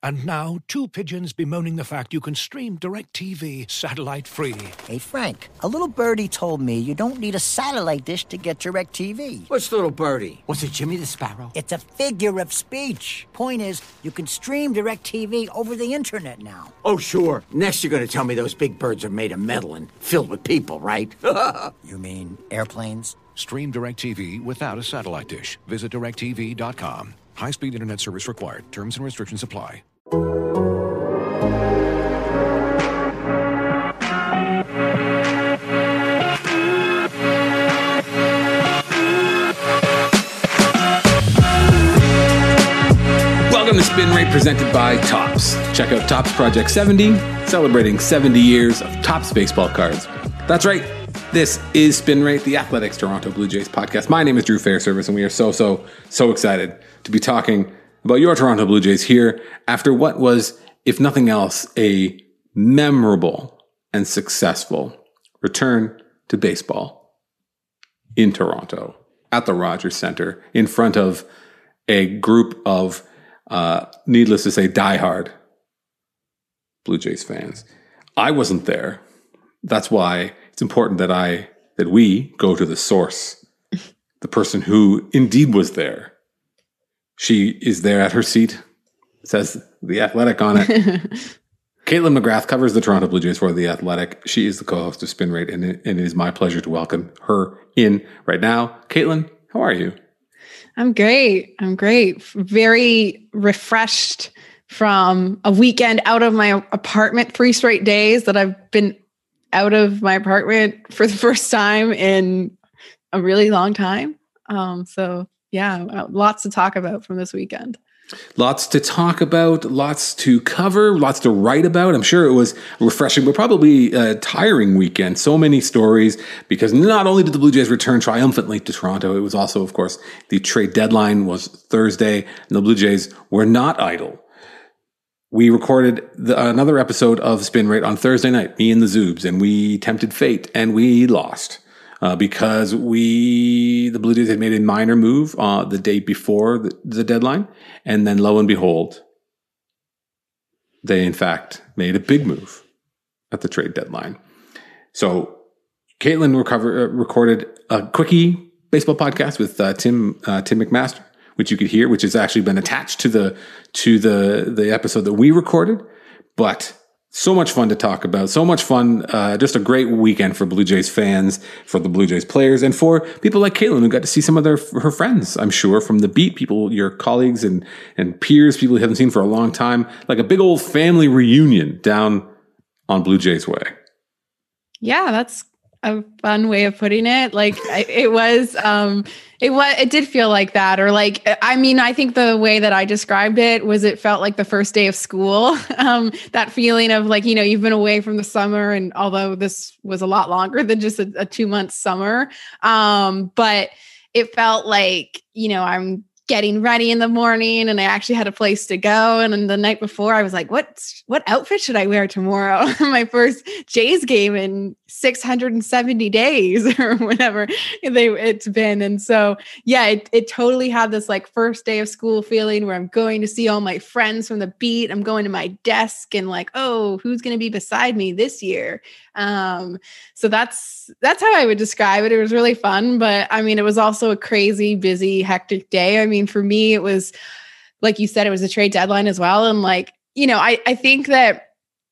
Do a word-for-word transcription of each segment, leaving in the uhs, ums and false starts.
And now, two pigeons bemoaning the fact you can stream DirecTV satellite-free. Hey, Frank, a little birdie told me you don't need a satellite dish to get DirecTV. What's little birdie? Was it Jimmy the Sparrow? It's a figure of speech. Point is, you can stream DirecTV over the internet now. Oh, sure. Next you're going to tell me those big birds are made of metal and filled with people, right? You mean airplanes? Stream DirecTV without a satellite dish. Visit direct T V dot com. High-speed internet service required. Terms and restrictions apply. Welcome to Spin Rate, presented by Topps. Check out Topps Project seventy, celebrating seventy years of Topps baseball cards. That's right. This is Spin Rate, the Athletics Toronto Blue Jays podcast. My name is Drew Fairservice, and we are so, so, so excited to be talking about your Toronto Blue Jays here after what was, if nothing else, a memorable and successful return to baseball in Toronto at the Rogers Centre in front of a group of, uh, needless to say, diehard Blue Jays fans. I wasn't there. That's why it's important that I that we go to the source, the person who indeed was there. She is there at her seat. It says The Athletic on it. Caitlin McGrath covers the Toronto Blue Jays for The Athletic. She is the co-host of Spin Rate, and it, and it is my pleasure to welcome her in right now. Caitlin, how are you? I'm great. I'm great. Very refreshed from a weekend out of my apartment, three straight days that I've been out of my apartment for the first time in a really long time. Um, so yeah, lots to talk about from this weekend. Lots to talk about, lots to cover, lots to write about. I'm sure it was refreshing, but probably a tiring weekend. So many stories, because not only did the Blue Jays return triumphantly to Toronto, it was also, of course, the trade deadline was Thursday, and the Blue Jays were not idle. We recorded the, another episode of Spin Rate on Thursday night, me and the Zoobs, and we tempted fate, and we lost. Uh, because we, the Blue Jays had made a minor move uh, the day before the, the deadline. And then lo and behold, they in fact made a big move at the trade deadline. So Caitlin recover, uh, recorded a quickie baseball podcast with uh, Tim uh, Tim McMaster, which you could hear, which has actually been attached to the to the the episode that we recorded. But so much fun to talk about. So much fun. Uh, just a great weekend for Blue Jays fans, for the Blue Jays players, and for people like Caitlin who got to see some of their her friends, I'm sure, from the beat, people, your colleagues and, and peers, people you haven't seen for a long time. Like a big old family reunion down on Blue Jays Way. Yeah, that's a fun way of putting it. Like it was, um, it was, it did feel like that. Or like, I mean, I think the way that I described it was it felt like the first day of school. Um, that feeling of like, you know, you've been away from the summer, and although this was a lot longer than just a, a two month summer, um, but it felt like, you know, I'm getting ready in the morning and I actually had a place to go. And then the night before I was like, what, what outfit should I wear tomorrow? My first Jays game in six hundred seventy days or whatever they it's been. And so, yeah, it, it totally had this like first day of school feeling where I'm going to see all my friends from the beat. I'm going to my desk and like, oh, who's going to be beside me this year? Um, so that's, that's how I would describe it. It was really fun, but I mean, it was also a crazy, busy, hectic day. I mean, for me, it was, like you said, it was a trade deadline as well. And like, you know, I, I think that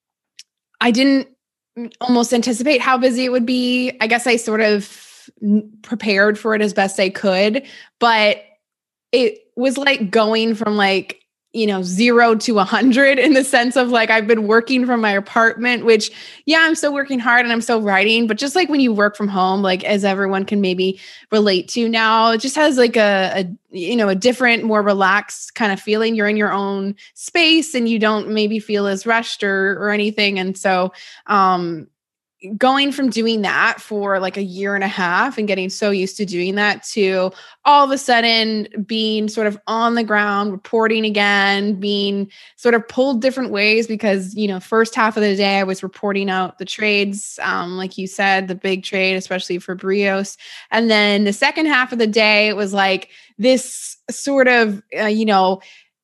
I didn't almost anticipate how busy it would be. I guess I sort of prepared for it as best I could, but it was like going from like, you know, zero to a hundred in the sense of like, I've been working from my apartment, which yeah, I'm still working hard and I'm still writing, but just like when you work from home, like as everyone can maybe relate to now, it just has like a, a you know, a different, more relaxed kind of feeling. You're in your own space and you don't maybe feel as rushed or, or anything. And so, um, going from doing that for like a year and a half and getting so used to doing that to all of a sudden being sort of on the ground, reporting again, being sort of pulled different ways because, you know, first half of the day I was reporting out the trades, um, like you said, the big trade, especially for Brios. And then the second half of the day, it was like this sort of, uh, you know,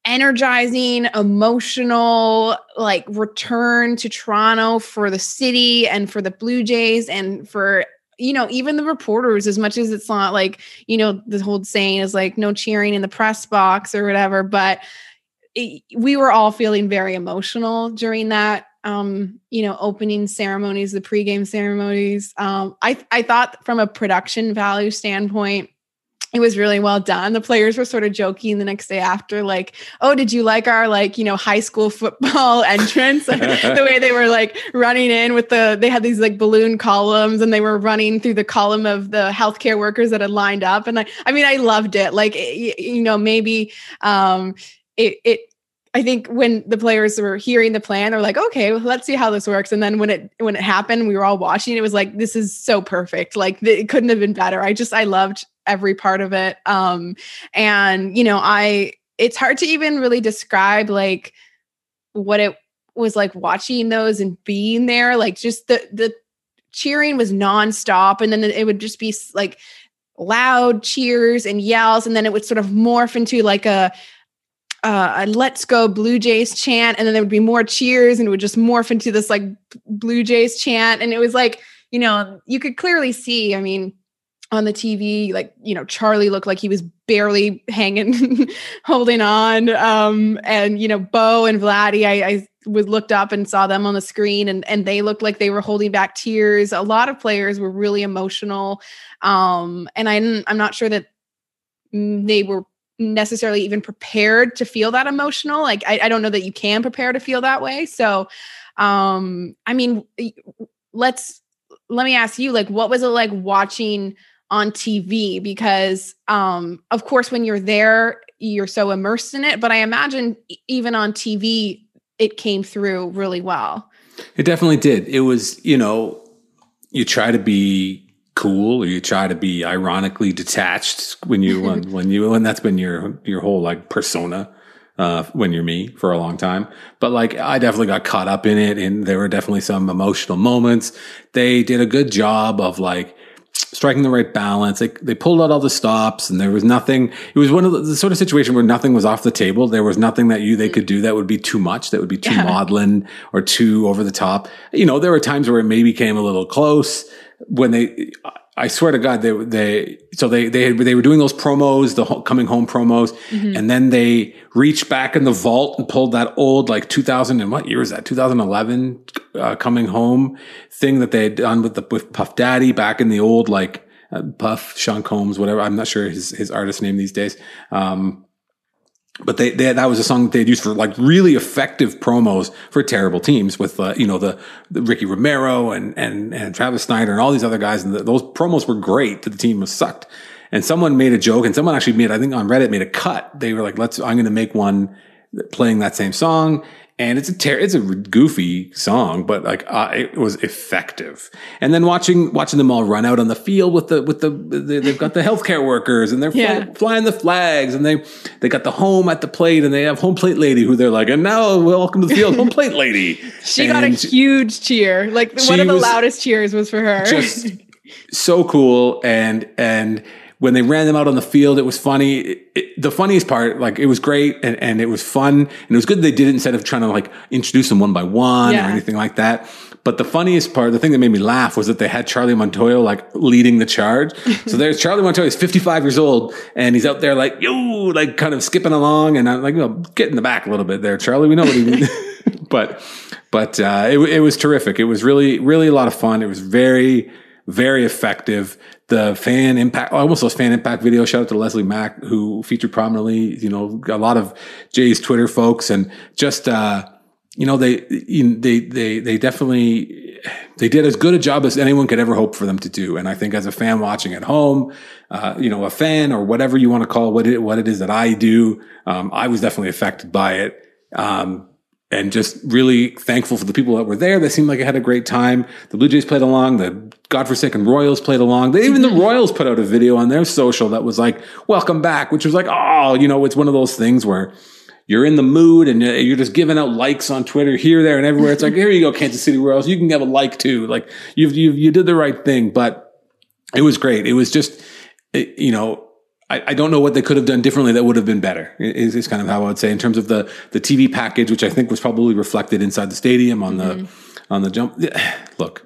energizing, emotional, like return to Toronto for the city and for the Blue Jays and for, you know, even the reporters, as much as it's not like, you know, the whole saying is like no cheering in the press box or whatever, but it, we were all feeling very emotional during that, um, you know, opening ceremonies, the pregame ceremonies. Um, I, I thought from a production value standpoint, it was really well done. The players were sort of joking the next day after, like, oh, did you like our, like, you know, high school football entrance? The way they were like running in with the, they had these like balloon columns and they were running through the column of the healthcare workers that had lined up. And I, I mean, I loved it. Like, it, you know, maybe um, it, it, I think when the players were hearing the plan, they're like, okay, well, let's see how this works. And then when it, when it happened, we were all watching, it was like, this is so perfect. Like it couldn't have been better. I just, I loved every part of it. Um, and, you know, I, it's hard to even really describe like what it was like watching those and being there. Like just the, the cheering was nonstop. And then it would just be like loud cheers and yells. And then it would sort of morph into like a, uh, a let's go Blue Jays chant. And then there would be more cheers and it would just morph into this like Blue Jays chant. And it was like, you know, you could clearly see, I mean, on the T V, like, you know, Charlie looked like he was barely hanging, holding on. Um, and, you know, Bo and Vladdy, I, I was looked up and saw them on the screen and, and they looked like they were holding back tears. A lot of players were really emotional. Um, and I, I'm not sure that they were necessarily even prepared to feel that emotional. Like, I, I don't know that you can prepare to feel that way. So, um, I mean, let's, let me ask you, like, what was it like watching on T V? Because, um, of course, when you're there, you're so immersed in it, but I imagine even on T V, it came through really well. It definitely did. It was, you know, you try to be cool or you try to be ironically detached when you, when, when you, and that's been your, your whole like persona, uh, when you're me for a long time. But like, I definitely got caught up in it and there were definitely some emotional moments. They did a good job of like, striking the right balance. They, they pulled out all the stops and there was nothing. It was one of the, the sort of situation where nothing was off the table. There was nothing that you, they could do that would be too much, that would be too yeah. maudlin or too over the top. You know, there were times where it maybe came a little close when they, I swear to God, they, they, so they, they, they were doing those promos, the ho- coming home promos. Mm-hmm. And then they reached back in the vault and pulled that old, like two thousand and what year is that? two thousand eleven, uh, coming home thing that they had done with the, with Puff Daddy back in the old, like, uh, Puff, Sean Combs, whatever. I'm not sure his, his artist name these days. Um, But they, they, that was a song that they'd used for like really effective promos for terrible teams with, uh, you know, the, the Ricky Romero and, and, and Travis Snyder and all these other guys. And the, those promos were great, that the team was sucked. And someone made a joke and someone actually made, I think on Reddit made a cut. They were like, let's, I'm going to make one playing that same song. And it's a ter- it's a goofy song, but like, uh, it was effective. And then watching, watching them all run out on the field with the, with the, the they've got the healthcare workers and they're yeah. fly, flying the flags and they, they got the home at the plate and they have home plate lady who they're like, and now welcome to the field, home plate lady. She and got a huge cheer. Like one of the loudest cheers was for her. Just so cool. And, and, when they ran them out on the field, it was funny. It, it, the funniest part, like, it was great and, and it was fun. And it was good they did it instead of trying to like introduce them one by one yeah. or anything like that. But the funniest part, the thing that made me laugh was that they had Charlie Montoyo like leading the charge. So there's Charlie Montoyo, he's fifty-five years old and he's out there like, yo, like kind of skipping along. And I'm like, you know, get in the back a little bit there, Charlie. We know what he means. but, but, uh, it, it was terrific. It was really, really a lot of fun. It was very, very effective. The fan impact, almost those fan impact videos. Shout out to Leslie Mack, who featured prominently, you know, a lot of Jay's Twitter folks and just, uh, you know, they, they, they, they definitely, they did as good a job as anyone could ever hope for them to do. And I think as a fan watching at home, uh, you know, a fan or whatever you want to call what it, what it is that I do, um, I was definitely affected by it. Um, And just really thankful for the people that were there. They seemed like they had a great time. The Blue Jays played along. The godforsaken Royals played along. They, even the Royals put out a video on their social that was like, welcome back, which was like, oh, you know, it's one of those things where you're in the mood and you're just giving out likes on Twitter here, there, and everywhere. It's like, here you go, Kansas City Royals. You can have a like too. Like you've, you you did the right thing, but it was great. It was just, it, you know, I, I don't know what they could have done differently that would have been better, is, is kind of how I would say, in terms of the, the T V package, which I think was probably reflected inside the stadium on mm-hmm. the on the jump. Look,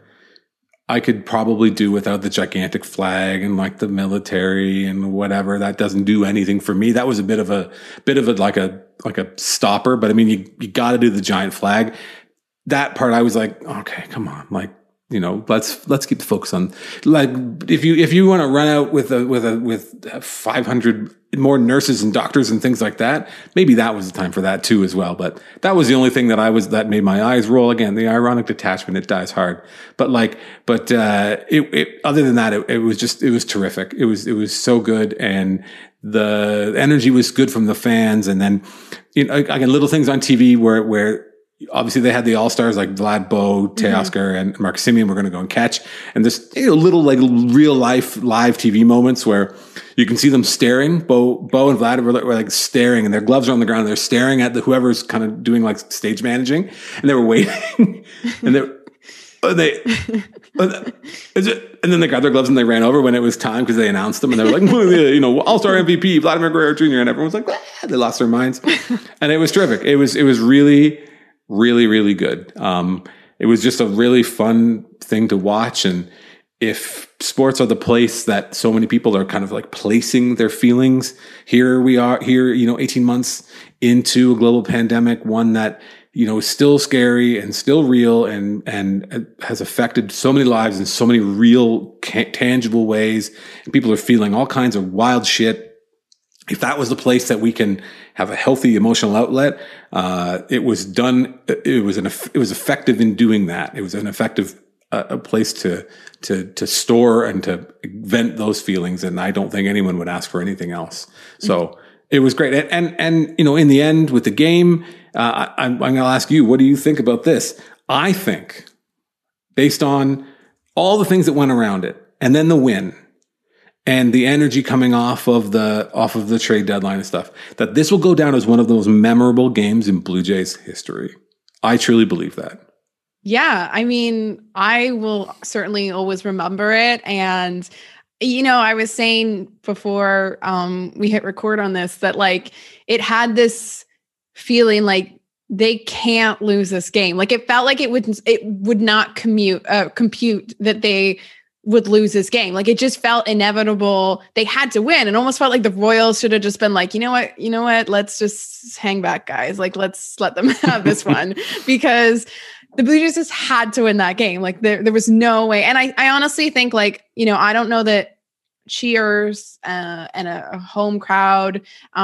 I could probably do without the gigantic flag and like the military and whatever. That doesn't do anything for me. That was a bit of a bit of a like a like a stopper. But I mean, you you got to do the giant flag. That part, I was like, okay, come on, like. You know, let's let's keep the focus on, like, if you if you want to run out with a with a with five hundred more nurses and doctors and things like that, maybe that was the time for that too as well. But that was the only thing that I was that made my eyes roll. Again, the ironic detachment, it dies hard. But like, but uh, it, it other than that, it, it was just it was terrific. It was it was so good, and the energy was good from the fans. And then, you know, again, little things on T V where where. Obviously, they had the all-stars like Vlad, Bo, Teoscar, mm-hmm. and Mark Simeon were going to go and catch. And there's, you know, little like real-life live T V moments where you can see them staring. Bo, Bo and Vlad were, were like staring, and their gloves are on the ground. And they're staring at the, whoever's kind of doing like stage managing, and they were waiting. and they uh, they uh, is it, and then they got their gloves and they ran over when it was time because they announced them, and they were like, you know, all-star M V P Vladimir Guerrero Junior And everyone was like, ah, they lost their minds. And it was terrific. It was it was really. Really, really good. Um, it was just a really fun thing to watch. And if sports are the place that so many people are kind of like placing their feelings, here we are here, you know, eighteen months into a global pandemic, one that, you know, is still scary and still real and, and has affected so many lives in so many real tangible ways. And people are feeling all kinds of wild shit. If that was the place that we can have a healthy emotional outlet, uh, it was done. It was an, it was effective in doing that. It was an effective uh, a place to, to, to store and to vent those feelings. And I don't think anyone would ask for anything else. So mm-hmm. it was great. And, and, and, you know, in the end with the game, uh, I, I'm, I'm going to ask you, what do you think about this? I think based on all the things that went around it and then the win, and the energy coming off of the off of the trade deadline and stuff, that this will go down as one of those memorable games in Blue Jays history. I truly believe that. Yeah, I mean, I will certainly always remember it. And, you know, I was saying before um, we hit record on this that, like, it had this feeling like they can't lose this game. Like, it felt like it would it would not commute uh, compute that they would lose this game. Like, it just felt inevitable. They had to win. It almost felt like the Royals should have just been like, you know what, you know what, let's just hang back, guys. Like, let's let them have this one because the Blue Jays just had to win that game. Like, there, there was no way. And I, I honestly think, like, you know, I don't know that cheers uh, and a, a home crowd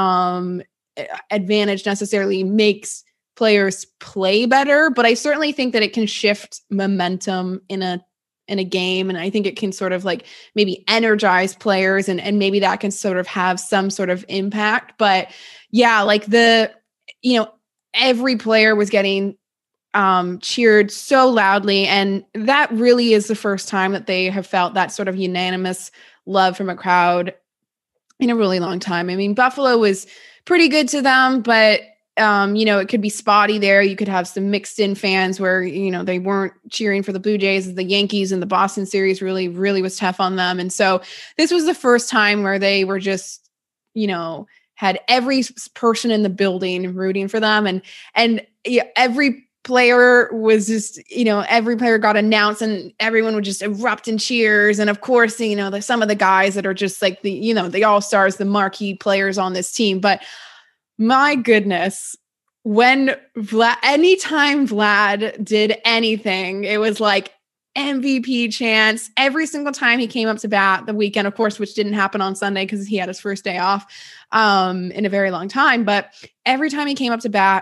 um, advantage necessarily makes players play better, but I certainly think that it can shift momentum in a in a game. And I think it can sort of like maybe energize players and, and maybe that can sort of have some sort of impact. But yeah, like the, you know, every player was getting um, cheered so loudly. And that really is the first time that they have felt that sort of unanimous love from a crowd in a really long time. I mean, Buffalo was pretty good to them, but Um, you know, it could be spotty there. You could have some mixed in fans where, you know, they weren't cheering for the Blue Jays. The Yankees and the Boston series really, really was tough on them. And so this was the first time where they were just, you know, had every person in the building rooting for them. And, and yeah, every player was just, you know, every player got announced and everyone would just erupt in cheers. And of course, you know, the, some of the guys that are just like the, you know, the all-stars, the marquee players on this team. But my goodness, when Vlad, anytime Vlad did anything, it was like M V P chance every single time he came up to bat the weekend, of course, which didn't happen on Sunday because he had his first day off um, in a very long time. But every time he came up to bat,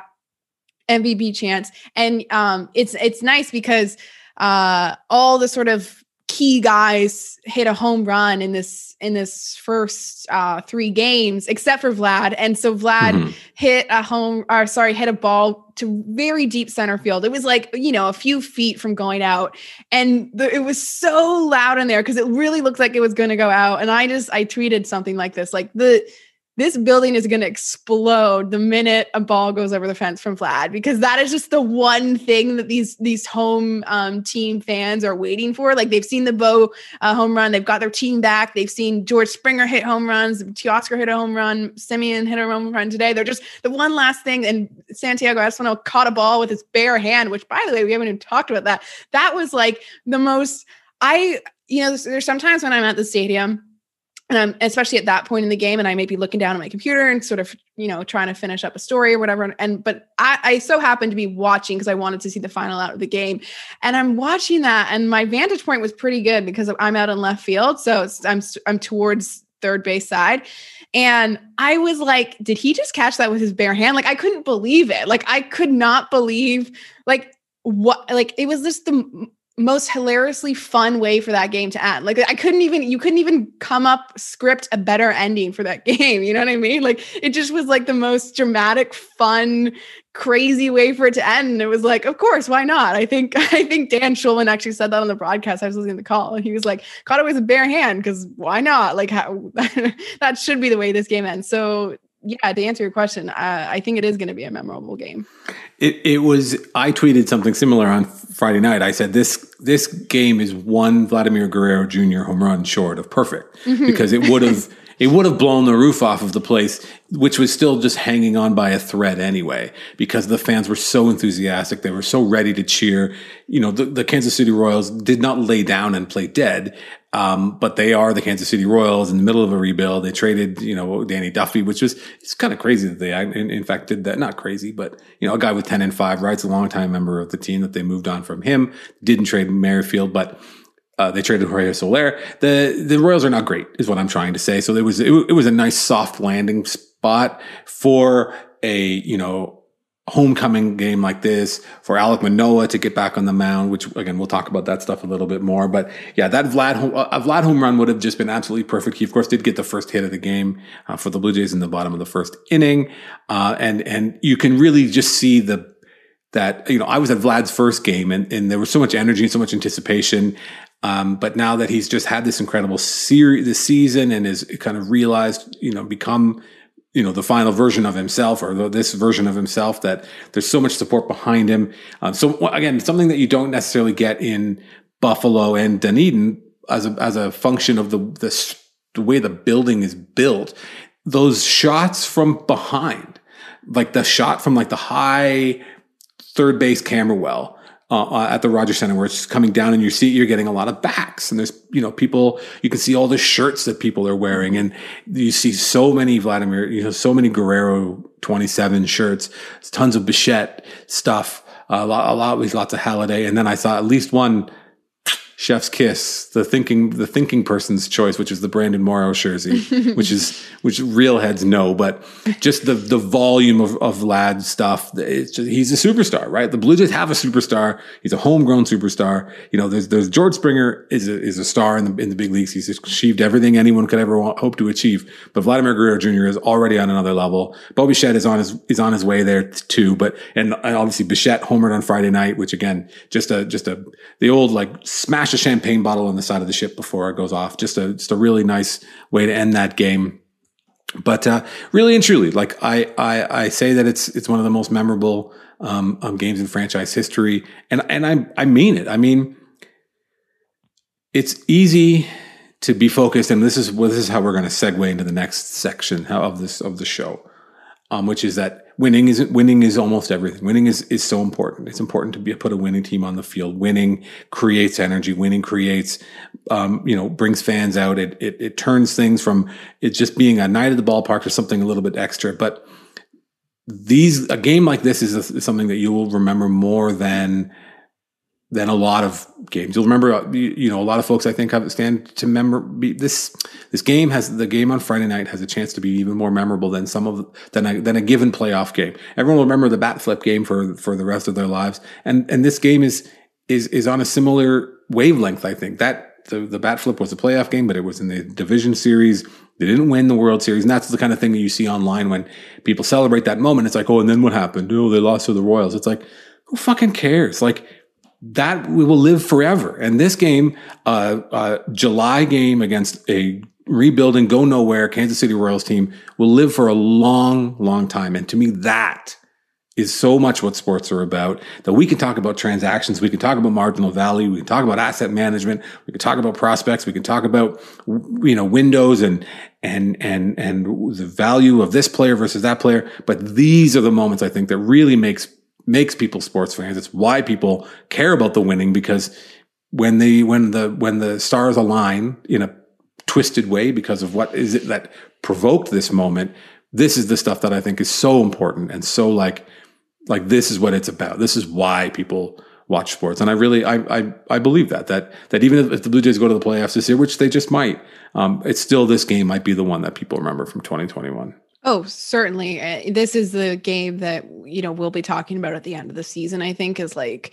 M V P chance. And um, it's, it's nice because uh, all the sort of key guys hit a home run in this in this first uh, three games, except for Vlad. And so Vlad mm-hmm. hit a home, or sorry, hit a ball to very deep center field. It was like, you know, a few feet from going out. And the, it was so loud in there because it really looked like it was going to go out. And I just, I tweeted something like this, like the, this building is going to explode the minute a ball goes over the fence from Vlad, because that is just the one thing that these these home um, team fans are waiting for. Like, they've seen the Bo uh, home run, they've got their team back, they've seen George Springer hit home runs, Teoscar hit a home run, Simeon hit a home run today. They're just the one last thing. And Santiago Espinal caught a ball with his bare hand, which, by the way, we haven't even talked about that. That was like the most. I you know, there's, there's sometimes when I'm at the stadium, and I'm especially at that point in the game, and I may be looking down at my computer and sort of, you know, trying to finish up a story or whatever. And, but I, I so happened to be watching because I wanted to see the final out of the game. And I'm watching that, and my vantage point was pretty good because I'm out in left field. So it's, I'm, I'm towards third base side. And I was like, did he just catch that with his bare hand? Like, I couldn't believe it. Like, I could not believe like what, like, it was just the most hilariously fun way for that game to end. Like, I couldn't even, you couldn't even come up script a better ending for that game. You know what I mean? Like, it just was like the most dramatic, fun, crazy way for it to end. And it was like, of course, why not? I think, I think Dan Schulman actually said that on the broadcast. I was listening to the call, and he was like, caught it with a bare hand, because why not? Like, how, that should be the way this game ends. So yeah, to answer your question, uh, I think it is going to be a memorable game. It it was. I tweeted something similar on Friday night. I said this this game is one Vladimir Guerrero Junior home run short of perfect, mm-hmm. because it would have it would have blown the roof off of the place, which was still just hanging on by a thread anyway, because the fans were so enthusiastic. They were so ready to cheer. You know, the, the Kansas City Royals did not lay down and play dead. Um, but they are the Kansas City Royals in the middle of a rebuild. They traded, you know, Danny Duffy, which was, it's kind of crazy that they, in, in fact, did that. Not crazy, but, you know, a guy with ten and five, right? It's a longtime member of the team that they moved on from him. Didn't trade Merrifield, but, uh, they traded Jorge Soler. The, the Royals are not great, is what I'm trying to say. So it was, it, it was a nice soft landing spot for a, you know, homecoming game like this, for Alek Manoah to get back on the mound, which again, we'll talk about that stuff a little bit more. But yeah, that Vlad, a Vlad home run would have just been absolutely perfect. He of course did get the first hit of the game uh, for the Blue Jays in the bottom of the first inning. Uh, and, and you can really just see the, that, you know, I was at Vlad's first game, and, and there was so much energy and so much anticipation. Um, but now that he's just had this incredible series, this season, and is kind of realized, you know, become, you know, the final version of himself, or the, this version of himself, that there's so much support behind him. Um, so again, something that you don't necessarily get in Buffalo and Dunedin as a, as a function of the, the, the way the building is built. Those shots from behind, like the shot from like the high third base camera well, Uh, uh, at the Rogers Center, where it's coming down in your seat, you're getting a lot of backs, and there's, you know, people, you can see all the shirts that people are wearing, and you see so many Vladimir, you know, so many Guerrero twenty-seven shirts, tons of Bichette stuff, uh, a lot, a lot, with lots of Halladay. And then I saw at least one Chef's Kiss, the thinking, the thinking person's choice, which is the Brandon Morrow jersey, which is, which real heads know, but just the, the volume of, of Vlad stuff. It's just, he's a superstar, right? The Blue Jays have a superstar. He's a homegrown superstar. You know, there's, there's George Springer is a, is a star in the, in the big leagues. He's achieved everything anyone could ever want, hope to achieve. But Vladimir Guerrero Junior is already on another level. Bo Bichette is on his, is on his way there too. But, and, and obviously Bichette homered on Friday night, which again, just a, just a, the old like smash a champagne bottle on the side of the ship before it goes off. Just a, just a really nice way to end that game. But, uh, really and truly, like I, I, I say that it's, it's one of the most memorable, um, um, games in franchise history. And, and I, I mean it. I mean, it's easy to be focused. And this is, well, this is how we're going to segue into the next section of this, of the show. Um, which is that winning is winning is almost everything. Winning is, is so important. It's important to be put a winning team on the field. Winning creates energy. Winning creates, um, you know, brings fans out. It, it, it turns things from it just being a night at the ballpark to something a little bit extra. But these, a game like this is, a, is something that you will remember more than, than a lot of games. You'll remember, you, you know, a lot of folks I think have stand to remember be, this. This game has the game on Friday night has a chance to be even more memorable than some of than a, than a given playoff game. Everyone will remember the bat flip game for for the rest of their lives, and and this game is is is on a similar wavelength. I think that the the bat flip was a playoff game, but it was in the division series. They didn't win the World Series, and that's the kind of thing that you see online when people celebrate that moment. It's like, oh, and then what happened? Oh, they lost to the Royals. It's like, who fucking cares? Like, that we will live forever. And this game, uh, uh, July game against a rebuilding, go nowhere, Kansas City Royals team will live for a long, long time. And to me, that is so much what sports are about, that we can talk about transactions, we can talk about marginal value, we can talk about asset management, we can talk about prospects, we can talk about, you know, windows and, and, and, and the value of this player versus that player. But these are the moments I think that really makes, makes people sports fans. It's why people care about the winning, because when the, when the, when the stars align in a twisted way because of what is it that provoked this moment, this is the stuff that I think is so important and so like, Like this is what it's about. This is why people watch sports, and I really, I, I, I believe that that that even if, if the Blue Jays go to the playoffs this year, which they just might, um, it's still this game might be the one that people remember from twenty twenty-one. Oh, certainly. Uh, This is the game that, you know, we'll be talking about at the end of the season. I think is like,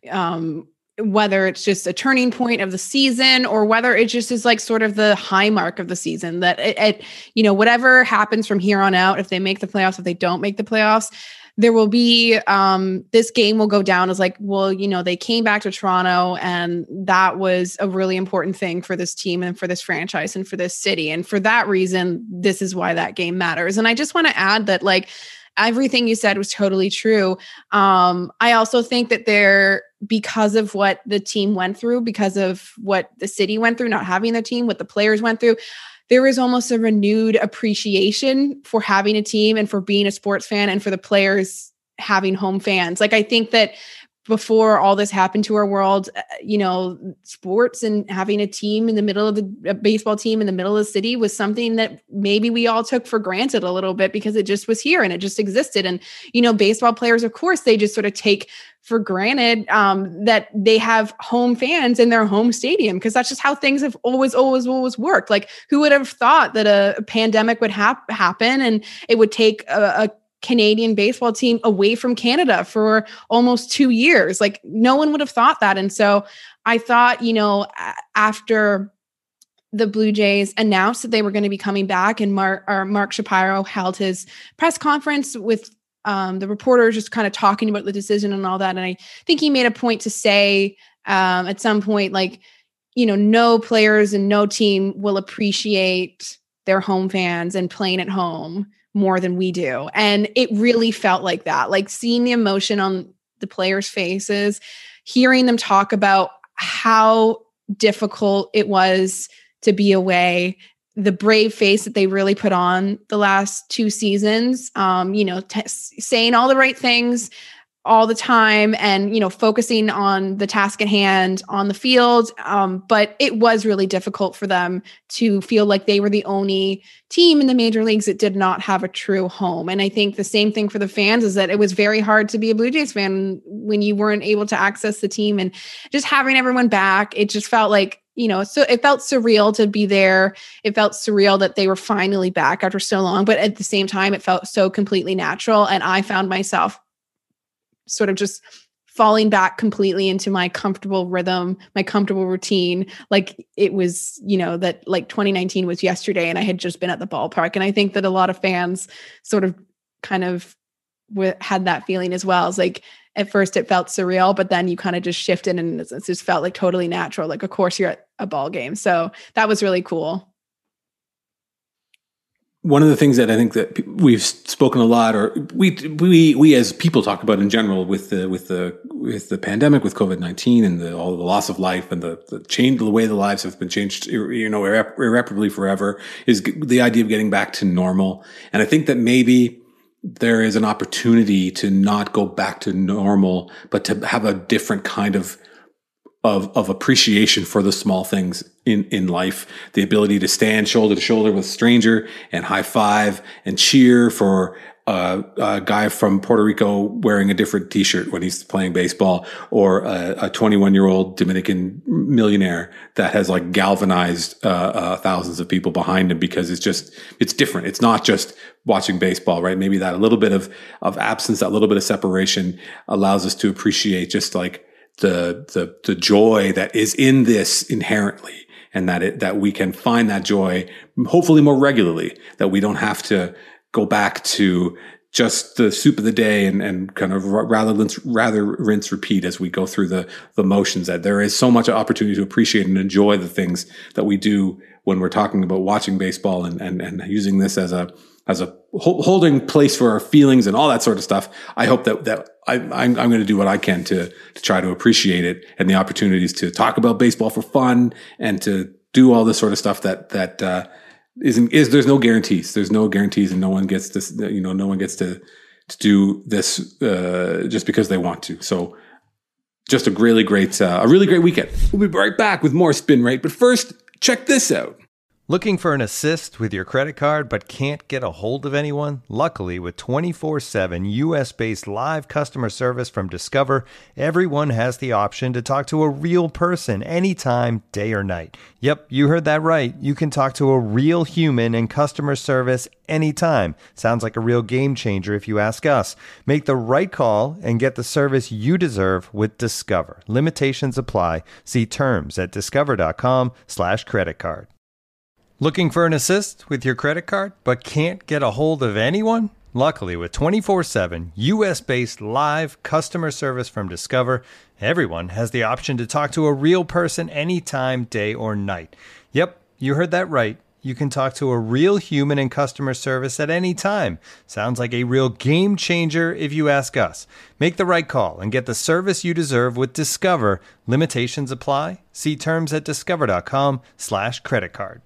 um, whether it's just a turning point of the season or whether it just is like sort of the high mark of the season. That it, it you know, whatever happens from here on out, if they make the playoffs, if they don't make the playoffs. There will be, um, this game will go down as like, well, you know, they came back to Toronto and that was a really important thing for this team and for this franchise and for this city. And for that reason, this is why that game matters. And I just want to add that like everything you said was totally true. Um, I also think that there, because of what the team went through, because of what the city went through, not having the team, what the players went through, there is almost a renewed appreciation for having a team and for being a sports fan and for the players having home fans. Like, I think that before all this happened to our world, you know, sports and having a team in the middle of the a baseball team in the middle of the city was something that maybe we all took for granted a little bit because it just was here and it just existed. And, you know, baseball players, of course, they just sort of take for granted um, that they have home fans in their home stadium because that's just how things have always, always, always worked. Like, who would have thought that a, a pandemic would hap- happen and it would take a, a Canadian baseball team away from Canada for almost two years? Like, no one would have thought that. And so I thought, you know, after the Blue Jays announced that they were going to be coming back and Mark, or Mark Shapiro held his press conference with um, the reporters just kind of talking about the decision and all that. And I think he made a point to say um, at some point, like, you know, no players and no team will appreciate their home fans and playing at home more than we do. And it really felt like that, like seeing the emotion on the players' faces, hearing them talk about how difficult it was to be away, the brave face that they really put on the last two seasons, um, you know, t- saying all the right things all the time and, you know, focusing on the task at hand on the field. Um, but it was really difficult for them to feel like they were the only team in the major leagues that did not have a true home. And I think the same thing for the fans is that it was very hard to be a Blue Jays fan when you weren't able to access the team, and just having everyone back. It just felt like, you know, so it felt surreal to be there. It felt surreal that they were finally back after so long, but at the same time, it felt so completely natural. And I found myself sort of just falling back completely into my comfortable rhythm, my comfortable routine. Like it was, you know, that like twenty nineteen was yesterday and I had just been at the ballpark. And I think that a lot of fans sort of kind of w- had that feeling as well. It's like, at first it felt surreal, but then you kind of just shifted and it just felt like totally natural. Like, of course you're at a ball game. So that was really cool. One of the things that I think that we've spoken a lot, or we we we as people talk about in general, with the with the with the pandemic, with COVID nineteen, and the, all the loss of life and the the change, the way the lives have been changed, you know, irre- irreparably forever, is the idea of getting back to normal. And I think that maybe there is an opportunity to not go back to normal, but to have a different kind of of of appreciation for the small things in, in life. The ability to stand shoulder to shoulder with a stranger and high five and cheer for a, a guy from Puerto Rico wearing a different t-shirt when he's playing baseball, or a twenty-one year old Dominican millionaire that has like galvanized uh, uh, thousands of people behind him because it's just, it's different. It's not just watching baseball, right? Maybe that a little bit of, of absence, that little bit of separation allows us to appreciate just like the, the, the joy that is in this inherently, and that it, that we can find that joy hopefully more regularly, that we don't have to go back to just the soup of the day and, and kind of rather, rather rinse, repeat as we go through the, the motions. That there is so much opportunity to appreciate and enjoy the things that we do when we're talking about watching baseball and and, and using this as a as a holding place for our feelings and all that sort of stuff. I hope that that I, I'm, I'm going to do what I can to to try to appreciate it and the opportunities to talk about baseball for fun and to do all this sort of stuff that that uh, isn't is there's no guarantees. There's no guarantees, and no one gets this. You know, no one gets to to do this uh, just because they want to. So, just a really great uh, a really great weekend. We'll be right back with more Spin Rate, but first, check this out. Looking for an assist with your credit card but can't get a hold of anyone? Luckily, with twenty-four seven U S-based live customer service from Discover, everyone has the option to talk to a real person anytime, day or night. Yep, you heard that right. You can talk to a real human in customer service anytime. Sounds like a real game changer if you ask us. Make the right call and get the service you deserve with Discover. Limitations apply. See terms at discover.com slash credit card. Looking for an assist with your credit card, but can't get a hold of anyone? Luckily, with twenty-four seven U S-based live customer service from Discover, everyone has the option to talk to a real person anytime, day or night. Yep, you heard that right. You can talk to a real human in customer service at any time. Sounds like a real game changer if you ask us. Make the right call and get the service you deserve with Discover. Limitations apply. See terms at discover.com slash credit card.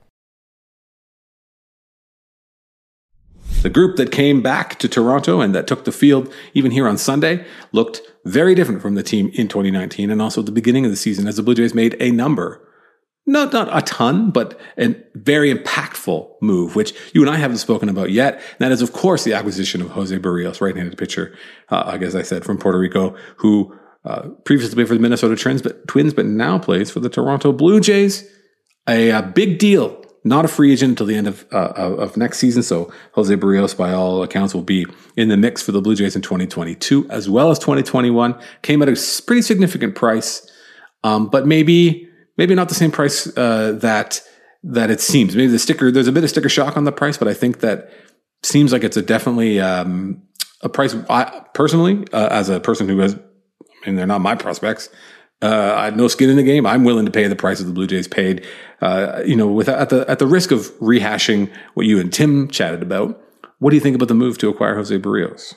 The group that came back to Toronto and that took the field even here on Sunday looked very different from the team in twenty nineteen and also at the beginning of the season as the Blue Jays made a number, not, not a ton, but a very impactful move, which you and I haven't spoken about yet. And that is, of course, the acquisition of Jose Barrios, right-handed pitcher, uh, as I said, from Puerto Rico, who uh, previously played for the Minnesota Twins but, Twins, but now plays for the Toronto Blue Jays. A, a big deal. Not a free agent until the end of, uh, of next season. So Jose Barrios, by all accounts, will be in the mix for the Blue Jays in twenty twenty-two as well as twenty twenty-one. Came at a pretty significant price, um, but maybe maybe not the same price uh, that that it seems. Maybe the sticker, there's a bit of sticker shock on the price, but I think that seems like it's a definitely um, a price. I personally, uh, as a person who has, I mean, they're not my prospects. Uh, I had no skin in the game. I'm willing to pay the price that the Blue Jays paid. Uh, you know, with at the at the risk of rehashing what you and Tim chatted about, what do you think about the move to acquire Jose Barrios?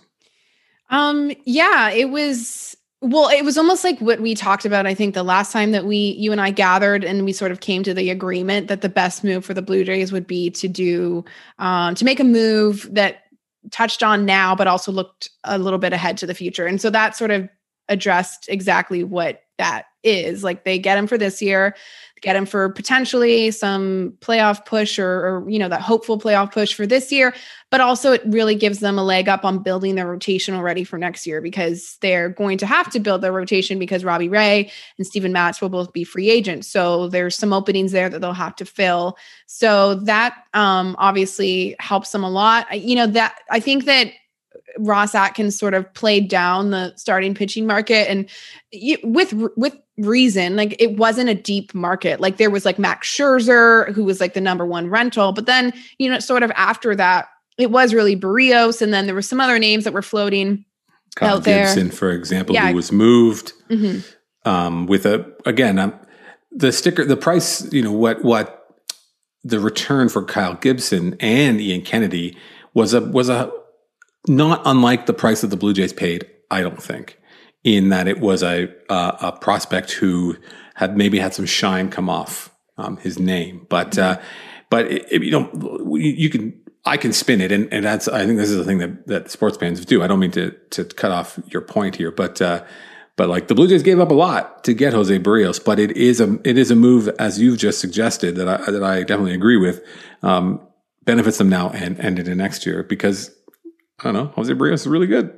Um, yeah, it was. Well, it was almost like what we talked about, I think, the last time that we, you and I gathered and we sort of came to the agreement that the best move for the Blue Jays would be to do, um, to make a move that touched on now, but also looked a little bit ahead to the future. And so that sort of addressed exactly what that is. Like, they get him for this year, get him for potentially some playoff push or, or, you know, that hopeful playoff push for this year. But also it really gives them a leg up on building their rotation already for next year, because they're going to have to build their rotation because Robbie Ray and Steven Matz will both be free agents. So there's some openings there that they'll have to fill. So that um, obviously helps them a lot. You know, that I think that Ross Atkins sort of played down the starting pitching market, and with with reason. Like, it wasn't a deep market. Like, there was like Max Scherzer, who was like the number one rental, but then, you know, sort of after that, it was really Barrios, and then there were some other names that were floating Kyle out there. Gibson, for example, yeah. who was moved Mm-hmm. um, with a again um, the sticker, the price. You know what what the return for Kyle Gibson and Ian Kennedy was a was a not unlike the price that the Blue Jays paid, I don't think, in that it was a uh, a prospect who had maybe had some shine come off um, his name, but uh, but it, it, you know, you can I can spin it, and, and that's I think this is the thing that, that sports fans do. I don't mean to to cut off your point here, but uh, but like the Blue Jays gave up a lot to get Jose Barrios, but it is a it is a move, as you've just suggested, that I that I definitely agree with. Um, benefits them now and and into next year, because I don't know, Jose Barrios is really good.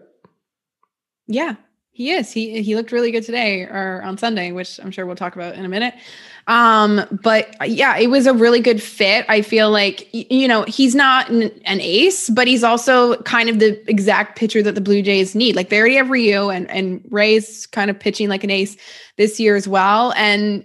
Yeah, he is. He he looked really good today or on Sunday, which I'm sure we'll talk about in a minute. Um, but yeah, it was a really good fit. I feel like, you know, he's not an, an ace, but he's also kind of the exact pitcher that the Blue Jays need. Like, they already have Ryu, and, and Ray's kind of pitching like an ace this year as well. And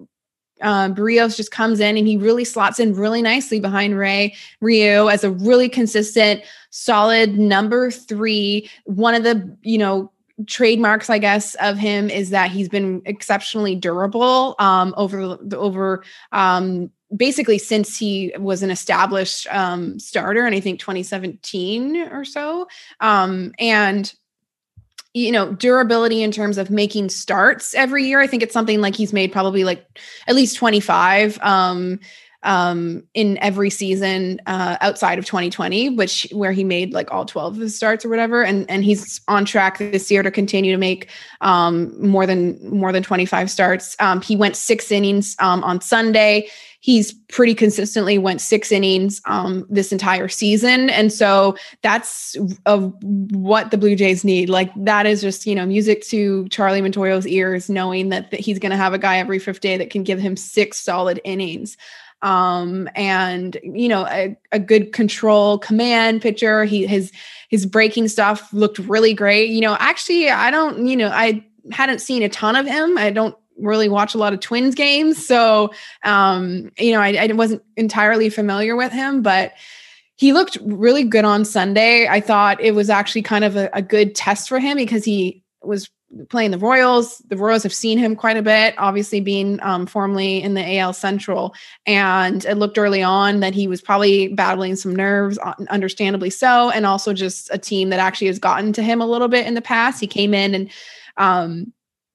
Um, Barrios just comes in and he really slots in really nicely behind Ray Ryu as a really consistent, solid number three. One of the, you know, trademarks, I guess, of him is that he's been exceptionally durable um, over the over um, basically since he was an established um, starter in I think twenty seventeen or so. Um, and you know, durability in terms of making starts every year. I think it's something like he's made probably like at least twenty-five um, um, in every season uh, outside of twenty twenty, which where he made like all twelve of his starts or whatever. And and he's on track this year to continue to make um, more than more than twenty-five starts. Um, he went six innings um, on Sunday. He's pretty consistently went six innings um, this entire season. And so that's of what the Blue Jays need. Like that is just, you know, music to Charlie Montoyo's ears, knowing that, that he's going to have a guy every fifth day that can give him six solid innings. Um, and, you know, a, a good control command pitcher. He, his, his breaking stuff looked really great. You know, actually, I don't, you know, I hadn't seen a ton of him. I don't really watch a lot of Twins games. So, um, you know, I, I wasn't entirely familiar with him, but he looked really good on Sunday. I thought it was actually kind of a, a good test for him because he was playing the Royals. The Royals have seen him quite a bit, obviously being um, formerly in the A L Central. And it looked early on that he was probably battling some nerves, understandably so. And also just a team that actually has gotten to him a little bit in the past. He came in and, um,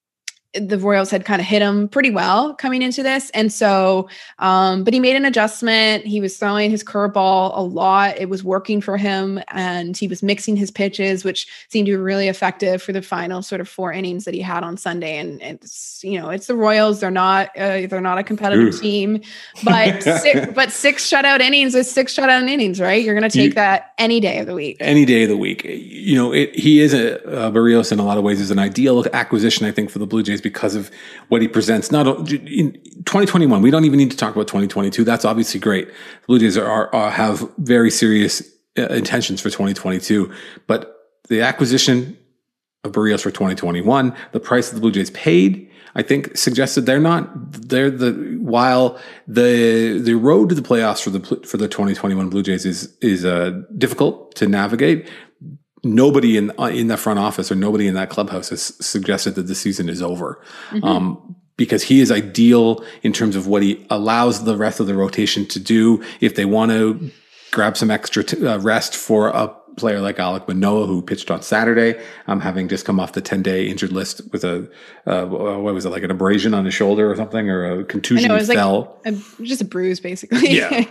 the Royals had kind of hit him pretty well coming into this. And so, um, but he made an adjustment. He was throwing his curveball a lot. It was working for him and he was mixing his pitches, which seemed to be really effective for the final sort of four innings that he had on Sunday. And it's, you know, it's the Royals. They're not, uh, they're not a competitive Ooh. team, but, six, but six shutout innings is six shutout innings, right? You're going to take you, that any day of the week. Any day of the week. You know, it, he is a, uh, Barrios in a lot of ways is an ideal acquisition, I think, for the Blue Jays, because of what he presents. Not in twenty twenty-one, we don't even need to talk about twenty twenty-two. That's obviously great. The Blue Jays are, are have very serious uh, intentions for twenty twenty-two, but the acquisition of Barrios for twenty twenty-one, the price that the Blue Jays paid, I think suggested they're not, they're the, while the, the road to the playoffs for the, for the twenty twenty-one Blue Jays is, is uh, difficult to navigate. Nobody in in the front office or nobody in that clubhouse has suggested that the season is over, mm-hmm. um, because he is ideal in terms of what he allows the rest of the rotation to do. If they want to grab some extra t- uh, rest for a player like Alek Manoah, who pitched on Saturday, um, having just come off the ten-day injured list with a, uh, what was it, like an abrasion on his shoulder or something, or a contusion. I know, it was he fell. Like a, just a bruise, basically. Yeah.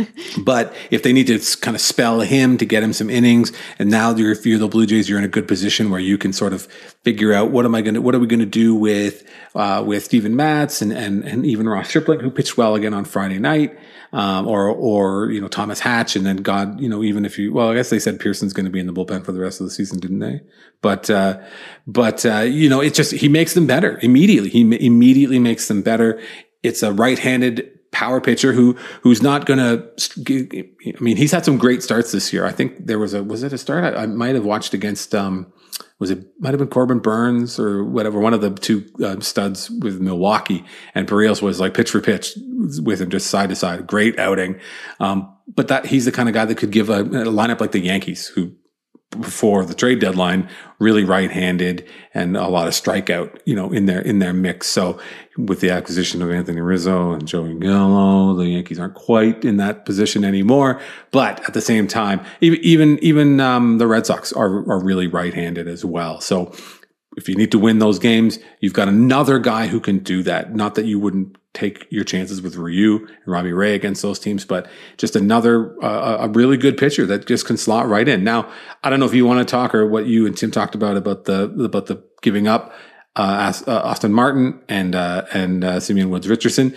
But if they need to kind of spell him to get him some innings, and now you're, if you're the Blue Jays, you're in a good position where you can sort of figure out what am I going to, what are we going to do with, uh, with Steven Matz and, and, and even Ross Stripling, who pitched well again on Friday night. Um, or, or, you know, Thomas Hatch. And then God, you know, even if you, well, I guess they said Pearson's going to be in the bullpen for the rest of the season, didn't they? But, uh, but, uh, you know, it's just, he makes them better immediately. He m- immediately makes them better. It's a right-handed power pitcher who, who's not going to, I mean, he's had some great starts this year. I think there was a, was it a start? I, I might have watched against, um, was it might have been Corbin Burns or whatever, one of the two uh, studs with Milwaukee, and Barrios was like pitch for pitch with him, just side to side. Great outing. Um, but that he's the kind of guy that could give a, a lineup like the Yankees, who before the trade deadline, really right-handed and a lot of strikeout, you know, in their, in their mix. So with the acquisition of Anthony Rizzo and Joey Gallo, the Yankees aren't quite in that position anymore. But at the same time, even, even, even, um, the Red Sox are, are really right-handed as well. So if you need to win those games, you've got another guy who can do that. Not that you wouldn't take your chances with Ryu and Robbie Ray against those teams, but just another, uh, a really good pitcher that just can slot right in. Now, I don't know if you want to talk or what you and Tim talked about, about the, about the giving up, uh, uh Austin Martin and, uh, and, uh, Simeon Woods Richardson.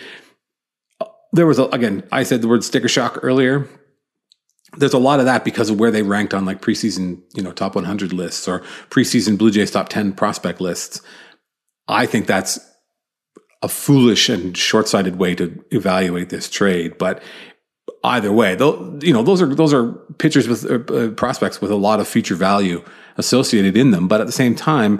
There was, a, again, I said the word sticker shock earlier. There's a lot of that because of where they ranked on like preseason, you know, top one hundred lists or preseason Blue Jays top ten prospect lists. I think that's a foolish and short-sighted way to evaluate this trade. But either way, though, you know, those are, those are pitchers with uh, prospects with a lot of future value associated in them. But at the same time,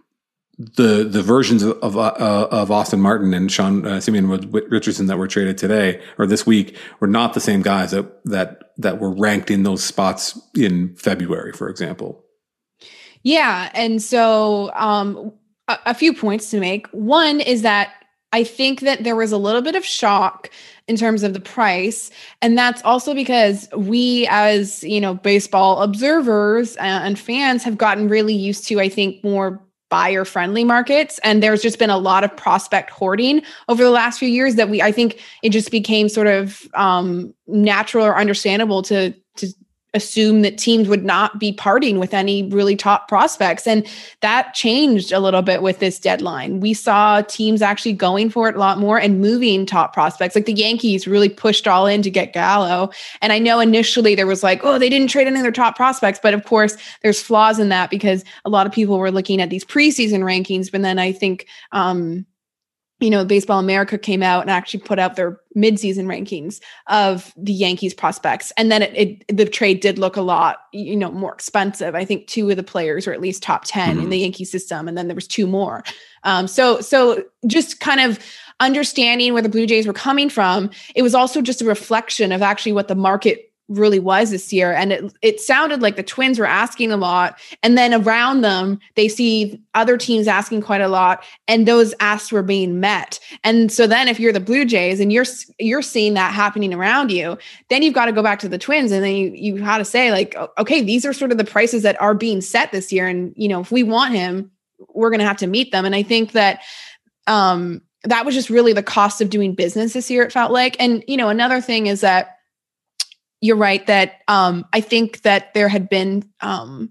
the, the versions of, of, uh, of Austin Martin and Sean, uh, Simeon Richardson that were traded today or this week were not the same guys that, that, that were ranked in those spots in February, for example. Yeah. And so, um, a, a few points to make. One is that I think that there was a little bit of shock in terms of the price. And that's also because we, as, you know, baseball observers and fans, have gotten really used to, I think, more buyer friendly markets. And there's just been a lot of prospect hoarding over the last few years that we, I think it just became sort of um, natural or understandable to, to assume that teams would not be parting with any really top prospects. And that changed a little bit with this deadline. We saw teams actually going for it a lot more and moving top prospects. Like the Yankees really pushed all in to get Gallo. And I know initially there was like, oh, they didn't trade any of their top prospects. But of course, there's flaws in that because a lot of people were looking at these preseason rankings. But then I think, um, you know, Baseball America came out and actually put out their midseason rankings of the Yankees prospects. And then it, it the trade did look a lot, you know, more expensive. I think two of the players were at least top ten mm-hmm. in the Yankee system. And then there was two more. Um, so, so just kind of understanding where the Blue Jays were coming from, it was also just a reflection of actually what the market really was this year. And it it sounded like the Twins were asking a lot. And then around them, they see other teams asking quite a lot. And those asks were being met. And so then if you're the Blue Jays and you're you're seeing that happening around you, then you've got to go back to the Twins. And then you you had to say like, okay, these are sort of the prices that are being set this year. And, you know, if we want him, we're going to have to meet them. And I think that um, that was just really the cost of doing business this year, it felt like. And, you know, another thing is that you're right that um, I think that there had been um,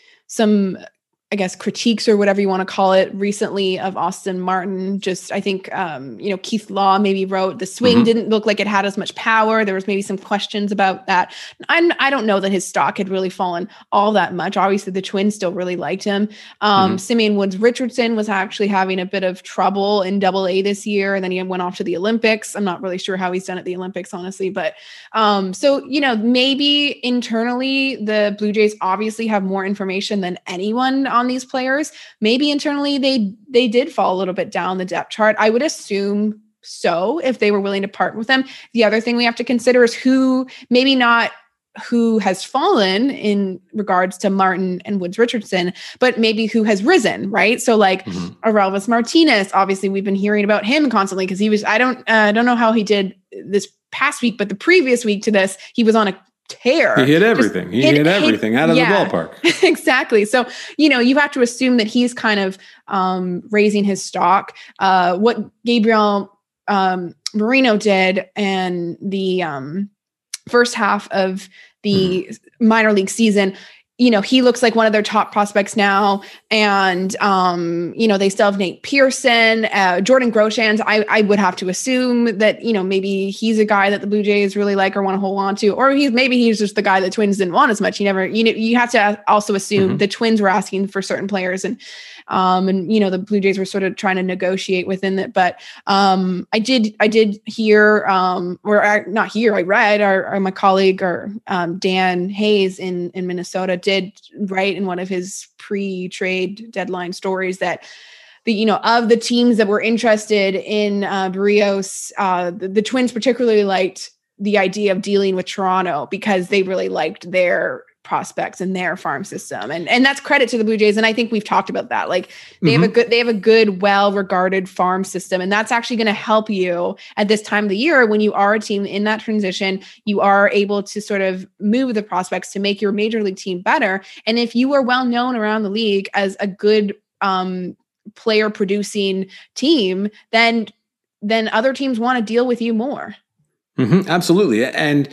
some, I guess, critiques or whatever you want to call it recently of Austin Martin. Just, I think, um, you know, Keith Law maybe wrote the swing mm-hmm. didn't look like it had as much power. There was maybe some questions about that. I'm, I don't know that his stock had really fallen all that much. Obviously, the Twins still really liked him. Um, mm-hmm. Simeon Woods Richardson was actually having a bit of trouble in Double A this year, and then he went off to the Olympics. I'm not really sure how he's done at the Olympics, honestly. But um, so, you know, maybe internally, the Blue Jays obviously have more information than anyone on these players. Maybe internally they they did fall a little bit down the depth chart. I would assume so if they were willing to part with them. The other thing we have to consider is who, maybe not who has fallen in regards to Martin and Woods Richardson, but maybe who has risen, right? So like mm-hmm. Orelvis Martinez, obviously we've been hearing about him constantly because he was, I don't, uh, I don't know how he did this past week, but the previous week to this, he was on a tear. He hit everything. He hit, hit everything hit, out of yeah, the ballpark. Exactly. So, you know, you have to assume that he's kind of um, raising his stock. Uh, what Gabriel um, Moreno did and the um, first half of the mm-hmm. minor league season, you know, he looks like one of their top prospects now. And, um, you know, they still have Nate Pearson, uh, Jordan Groshans. I, I would have to assume that, you know, maybe he's a guy that the Blue Jays really like or want to hold on to, or he's, maybe he's just the guy the Twins didn't want as much. You never, you know, you have to also assume mm-hmm. the Twins were asking for certain players and, um, and, you know, the Blue Jays were sort of trying to negotiate within it. But, um, I did, I did hear, um, or I, not hear, I read, or, or my colleague or, um, Dan Hayes in, in Minnesota did write in one of his pre-trade deadline stories that the, you know, of the teams that were interested in uh, Berrios, uh, the, the Twins particularly liked the idea of dealing with Toronto because they really liked their prospects and their farm system. And, and that's credit to the Blue Jays. And I think we've talked about that. Like they mm-hmm. have a good, they have a good, well-regarded farm system. And that's actually going to help you at this time of the year when you are a team in that transition, you are able to sort of move the prospects to make your major league team better. And if you are well known around the league as a good um, player producing team, then, then other teams want to deal with you more. Mm-hmm, absolutely. And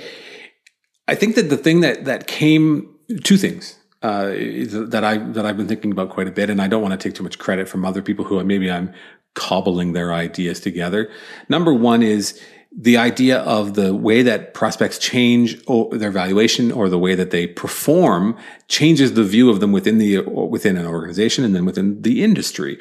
I think that the thing that, that came, two things uh, that I that I've been thinking about quite a bit, and I don't want to take too much credit from other people who maybe I'm cobbling their ideas together. Number one is the idea of the way that prospects change their valuation or the way that they perform changes the view of them within the within an organization and then within the industry.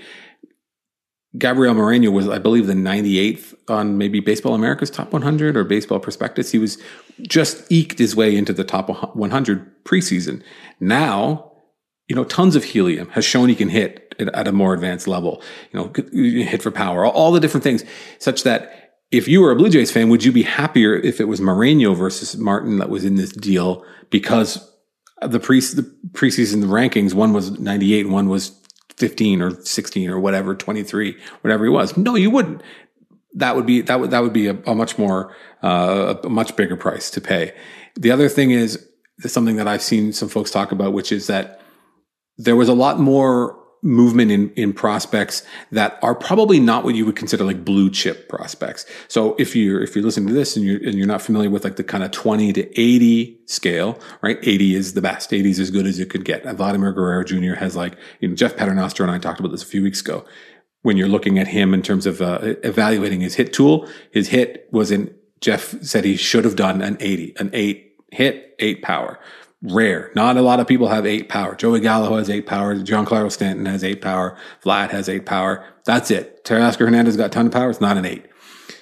Gabriel Moreno was, I believe, the ninety-eighth on maybe Baseball America's top one hundred or Baseball Prospectus. He was just eked his way into the top one hundred preseason. Now, you know, tons of helium has shown he can hit at a more advanced level, you know, hit for power, all the different things, such that if you were a Blue Jays fan, would you be happier if it was Moreno versus Martin that was in this deal because the pre the preseason rankings, one was ninety-eight and one was fifteen or sixteen or whatever, twenty-three, whatever he was? No, you wouldn't. that would be that would that would be a, a much more uh, a much bigger price to pay. The other thing is something that I've seen some folks talk about, which is that there was a lot more movement in, in prospects that are probably not what you would consider like blue chip prospects. So if you're, if you're listening to this and you're, and you're not familiar with like the kind of twenty to eighty scale, right? eighty is the best. eighty is as good as you could get. And Vladimir Guerrero Junior has like, you know, Jeff Paternoster and I talked about this a few weeks ago. When you're looking at him in terms of uh, evaluating his hit tool, his hit was in, Jeff said he should have done an eighty, an eight hit, eight power. Rare. Not a lot of people have eight power. Joey Gallo has eight power. Giancarlo Stanton has eight power. Vlad has eight power. That's it. Teoscar Hernandez got a ton of power. It's not an eight.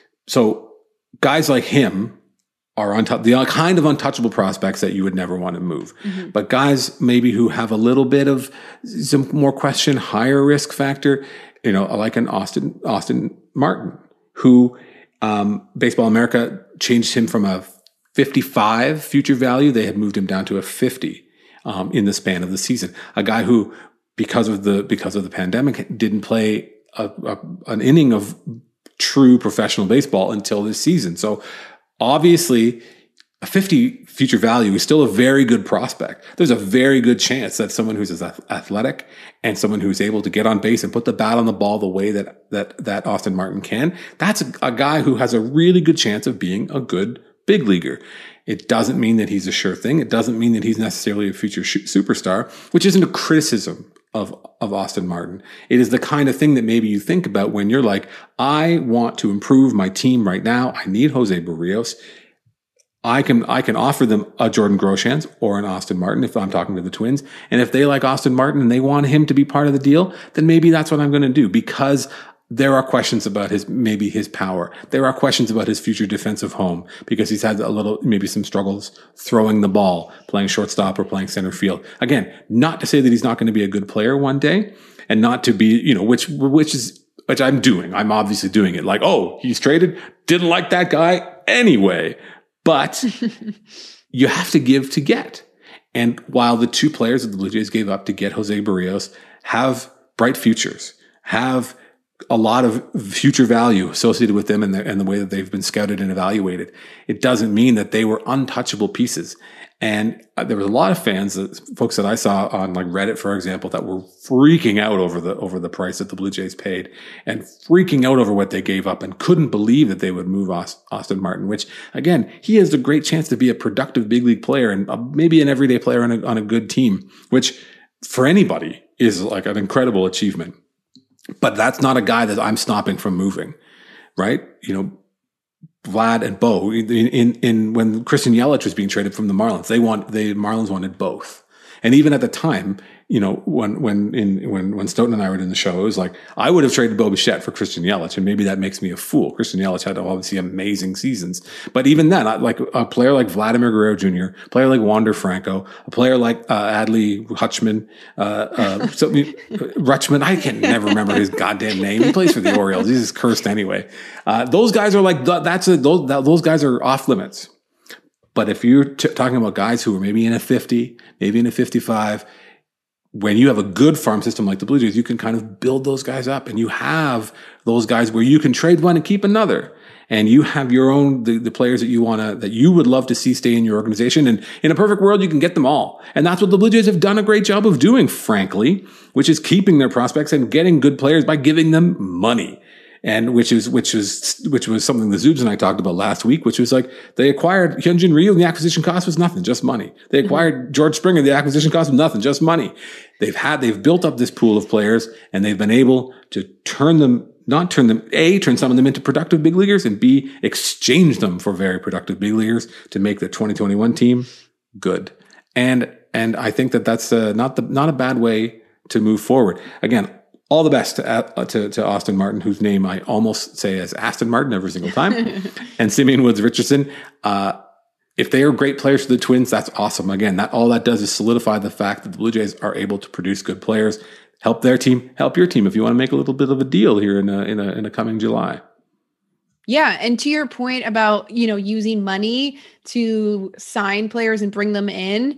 So guys like him are on top, the kind of untouchable prospects that you would never want to move. Mm-hmm. But guys maybe who have a little bit of some more question, higher risk factor, you know, like an Austin, Austin Martin, who, um, Baseball America changed him from a fifty-five future value. They had moved him down to a fifty, um, in the span of the season. A guy who, because of the, because of the pandemic, didn't play a, a, an inning of true professional baseball until this season. So obviously a fifty future value is still a very good prospect. There's a very good chance that someone who's as athletic and someone who's able to get on base and put the bat on the ball the way that, that, that Austin Martin can, that's a, a guy who has a really good chance of being a good big leaguer. It doesn't mean that he's a sure thing. It doesn't mean that he's necessarily a future sh- superstar, which isn't a criticism of, of Austin Martin. It is the kind of thing that maybe you think about when you're like, I want to improve my team right now. I need Jose Barrios. I can, I can offer them a Jordan Groshans or an Austin Martin if I'm talking to the Twins. And if they like Austin Martin and they want him to be part of the deal, then maybe that's what I'm going to do, because there are questions about his, maybe his power. There are questions about his future defensive home because he's had a little, maybe some struggles throwing the ball, playing shortstop or playing center field. Again, not to say that he's not going to be a good player one day, and not to be, you know, which, which is, which I'm doing. I'm obviously doing it like, oh, he's traded. Didn't like that guy anyway, but you have to give to get. And while the two players that the Blue Jays gave up to get Jose Barrios have bright futures, have a lot of future value associated with them and the, and the way that they've been scouted and evaluated, it doesn't mean that they were untouchable pieces. And there was a lot of fans, folks that I saw on like Reddit, for example, that were freaking out over the, over the price that the Blue Jays paid and freaking out over what they gave up and couldn't believe that they would move Austin Martin, which again, he has a great chance to be a productive big league player and maybe an everyday player on a, on a good team, which for anybody is like an incredible achievement. But that's not a guy that I'm stopping from moving, right? You know, Vlad and Bo, in, in, in when Christian Yelich was being traded from the Marlins, they want, the Marlins wanted both. And even at the time, you know, when, when, in, when, when Stoughton and I were in the show, it was like, I would have traded Bo Bichette for Christian Yelich, and maybe that makes me a fool. Christian Yelich had obviously amazing seasons. But even then, like a player like Vladimir Guerrero Junior, a player like Wander Franco, a player like, uh, Adley Rutschman, uh, uh, so, Rutschman, I can never remember his goddamn name. He plays for the Orioles. He's just cursed anyway. Uh, those guys are like, that's a, those, those guys are off limits. But if you're t- talking about guys who are maybe in a fifty, maybe in a fifty-five, when you have a good farm system like the Blue Jays, you can kind of build those guys up, and you have those guys where you can trade one and keep another. And you have your own, the, the players that you want to, that you would love to see stay in your organization. And in a perfect world, you can get them all. And that's what the Blue Jays have done a great job of doing, frankly, which is keeping their prospects and getting good players by giving them money. And which is, which is, which was something the Zoobs and I talked about last week, which was like, they acquired Hyunjin Ryu and the acquisition cost was nothing, just money. They acquired mm-hmm. George Springer, the acquisition cost was nothing, just money. They've had, they've built up this pool of players, and they've been able to turn them, not turn them, A, turn some of them into productive big leaguers, and B, exchange them for very productive big leaguers to make the twenty twenty-one team good. And, and I think that that's uh, not the, not a bad way to move forward. Again, all the best to, uh, to, to Austin Martin, whose name I almost say as Aston Martin every single time, and Simeon Woods Richardson. Uh, if they are great players for the Twins, that's awesome. Again, that all that does is solidify the fact that the Blue Jays are able to produce good players, help their team, help your team if you want to make a little bit of a deal here in a, in a, in a coming July. Yeah. And to your point about, you know, using money to sign players and bring them in,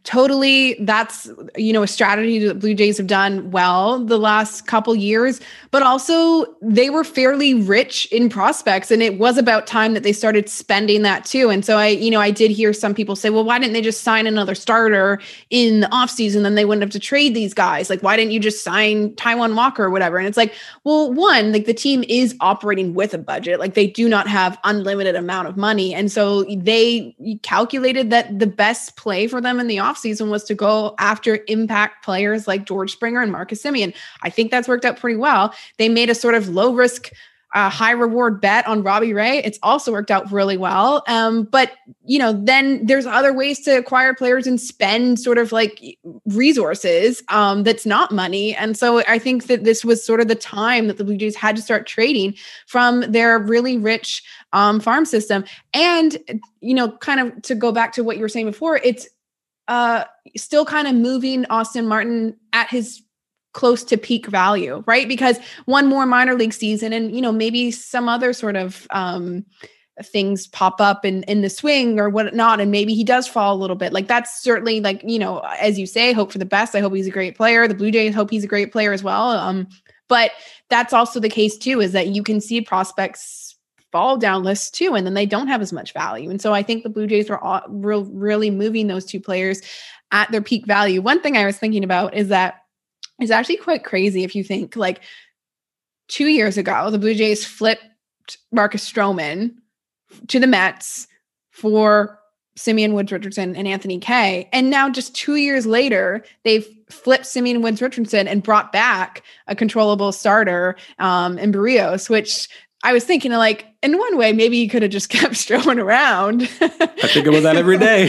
totally, that's, you know, a strategy that Blue Jays have done well the last couple years, but also they were fairly rich in prospects, and it was about time that they started spending that too. And so I, you know, I did hear some people say, well, why didn't they just sign another starter in the offseason? Then they wouldn't have to trade these guys. Like, why didn't you just sign Taijuan Walker or whatever? And it's like, well, one, like the team is operating with a budget. Like they do not have unlimited amount of money. And so they calculated that the best play for them in the offseason season was to go after impact players like George Springer and Marcus Semien. I think that's worked out pretty well. They made a sort of low risk, uh, high reward bet on Robbie Ray. It's also worked out really well. Um, but you know, then there's other ways to acquire players and spend sort of like resources um, that's not money. And so I think that this was sort of the time that the Blue Jays had to start trading from their really rich um, farm system. And, you know, kind of to go back to what you were saying before, it's Uh, still kind of moving Austin Martin at his close to peak value, right? Because one more minor league season and, you know, maybe some other sort of um, things pop up in, in the swing or whatnot. And maybe he does fall a little bit. Like that's certainly like, you know, as you say, hope for the best. I hope he's a great player. The Blue Jays hope he's a great player as well. Um, but that's also the case too, is that you can see prospects fall down lists too, and then they don't have as much value. And so I think the Blue Jays were all, real, really moving those two players at their peak value. One thing I was thinking about is that it's actually quite crazy if you think like two years ago, the Blue Jays flipped Marcus Stroman to the Mets for Simeon Woods Richardson and Anthony Kay. And now just two years later, they've flipped Simeon Woods Richardson and brought back a controllable starter um, in Barrios, which I was thinking of like, in one way, maybe you could have just kept Stroman around. I think about that every day.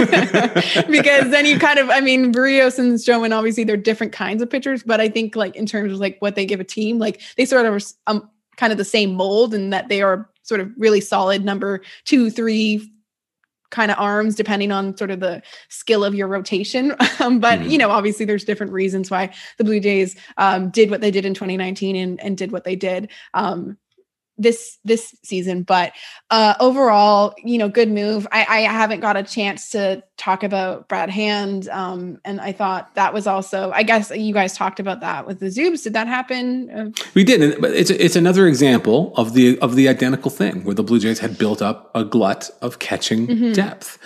Because then you kind of, I mean, Barrios and Stroman, obviously they're different kinds of pitchers, but I think like in terms of like what they give a team, like they sort of are um, kind of the same mold in that they are sort of really solid number two, three kind of arms, depending on sort of the skill of your rotation. Um, but, mm-hmm. you know, obviously there's different reasons why the Blue Jays um, did what they did in twenty nineteen and, and did what they did. Um, this this season. But uh, overall, you know, good move. I, I haven't got a chance to talk about Brad Hand. Um, and I thought that was also, I guess you guys talked about that with the Zoobs. Did that happen? We did. But it's it's another example of the of the identical thing where the Blue Jays had built up a glut of catching mm-hmm. depth.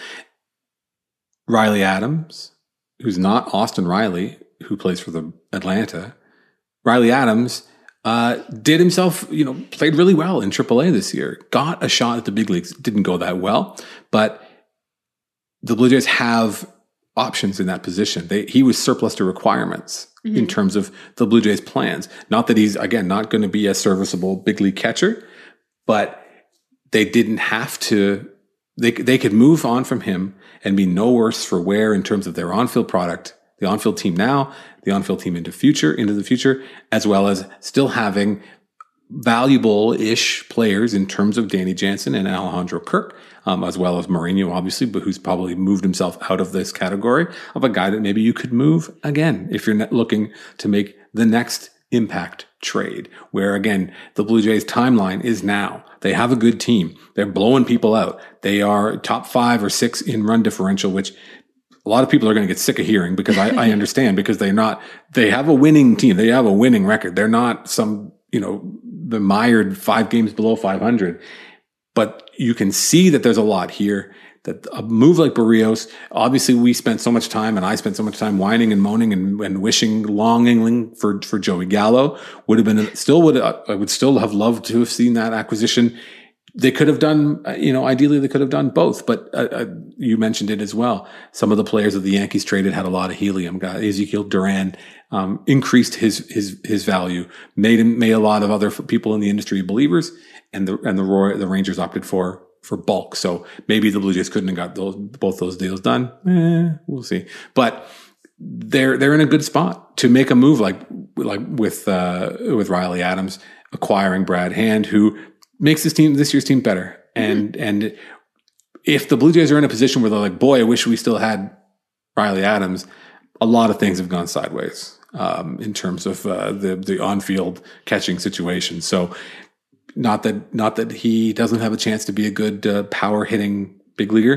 Riley Adams, who's not Austin Riley, who plays for the Atlanta. Riley Adams Uh, did himself, you know, played really well in triple A this year. Got a shot at the big leagues. Didn't go that well, but the Blue Jays have options in that position. They, he was surplus to requirements mm-hmm. in terms of the Blue Jays' plans. Not that he's, again, not going to be a serviceable big league catcher, but they didn't have to, they, they could move on from him and be no worse for wear in terms of their on-field product, the on-field team now, the on-field team into future, into the future, as well as still having valuable-ish players in terms of Danny Jansen and Alejandro Kirk, um, as well as Mourinho, obviously, but who's probably moved himself out of this category of a guy that maybe you could move again if you're not looking to make the next impact trade, where again, the Blue Jays timeline is now. They have a good team. They're blowing people out. They are top five or six in run differential, which a lot of people are going to get sick of hearing because I, I understand because they're not, they have a winning team. They have a winning record. They're not some, you know, the mired five games below five hundred, but you can see that there's a lot here, that a move like Barrios, obviously we spent so much time and I spent so much time whining and moaning and, and wishing, longing for, for Joey Gallo would have been, still would, I would still have loved to have seen that acquisition. They could have done, you know, ideally they could have done both, but uh, uh, you mentioned it as well. Some of the players that the Yankees traded had a lot of helium. Got Ezekiel Duran, um, increased his, his, his value, made him, made a lot of other people in the industry believers, and the, and the Roy, the Rangers opted for, for bulk. So maybe the Blue Jays couldn't have got those, both those deals done. Eh, we'll see. But they're, they're in a good spot to make a move like, like with, uh, with Riley Adams acquiring Brad Hand, who makes this team, this year's team better. And, mm-hmm. and if the Blue Jays are in a position where they're like, boy, I wish we still had Riley Adams, a lot of things have gone sideways, um, in terms of, uh, the, the on-field catching situation. So not that, not that he doesn't have a chance to be a good, uh, power hitting big leaguer,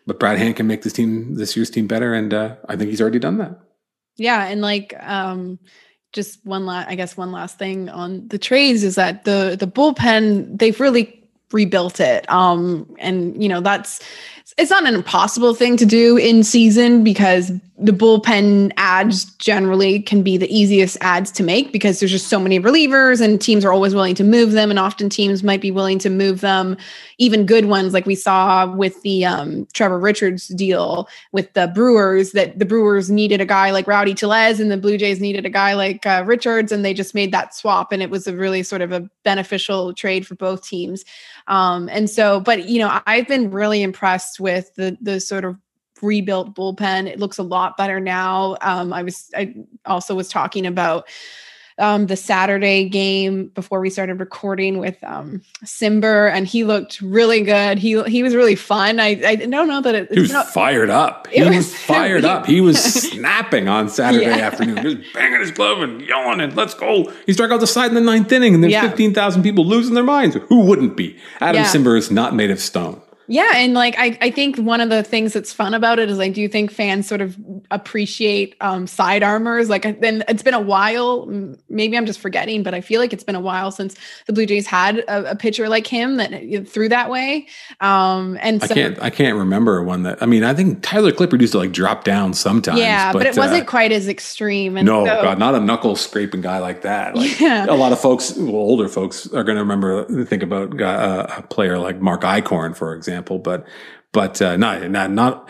but Brad Hand can make this team, this year's team better. And uh, I think he's already done that. Yeah. And like, um, just one last, I guess one last thing on the trades is that the, the bullpen, they've really rebuilt it. Um, and you know, that's, it's not an impossible thing to do in season because the bullpen ads generally can be the easiest ads to make because there's just so many relievers and teams are always willing to move them. And often teams might be willing to move them, even good ones like we saw with the um, Trevor Richards deal with the Brewers, that the Brewers needed a guy like Rowdy Tellez and the Blue Jays needed a guy like uh, Richards, and they just made that swap. And it was a really sort of a beneficial trade for both teams. Um, and so, but you know, I've been really impressed with the the sort of rebuilt bullpen. It looks a lot better now. Um, I was, I also was talking about um, the Saturday game before we started recording with um, Cimber, and he looked really good. He he was really fun. I I don't know that it, he was not, fired up. He was, was fired up. He was snapping on Saturday yeah. afternoon, just banging his glove and yelling and let's go. He struck out the side in the ninth inning, and there's yeah. fifteen thousand people losing their minds. Who wouldn't be? Adam yeah. Cimber is not made of stone. Yeah. And like, I, I think one of the things that's fun about it is I do think fans sort of appreciate um, side armors. Like, then it's been a while, maybe I'm just forgetting, but I feel like it's been a while since the Blue Jays had a, a pitcher like him that threw that way. Um, and so, I can't, I can't remember one that, I mean, I think Tyler Clippard used to like drop down sometimes. Yeah, but, but it wasn't uh, quite as extreme. And no, so, God, not a knuckle scraping guy like that. Like, yeah. A lot of folks, well, older folks are going to remember, think about uh, a player like Mark Eichhorn, for example, but But uh, not, not, not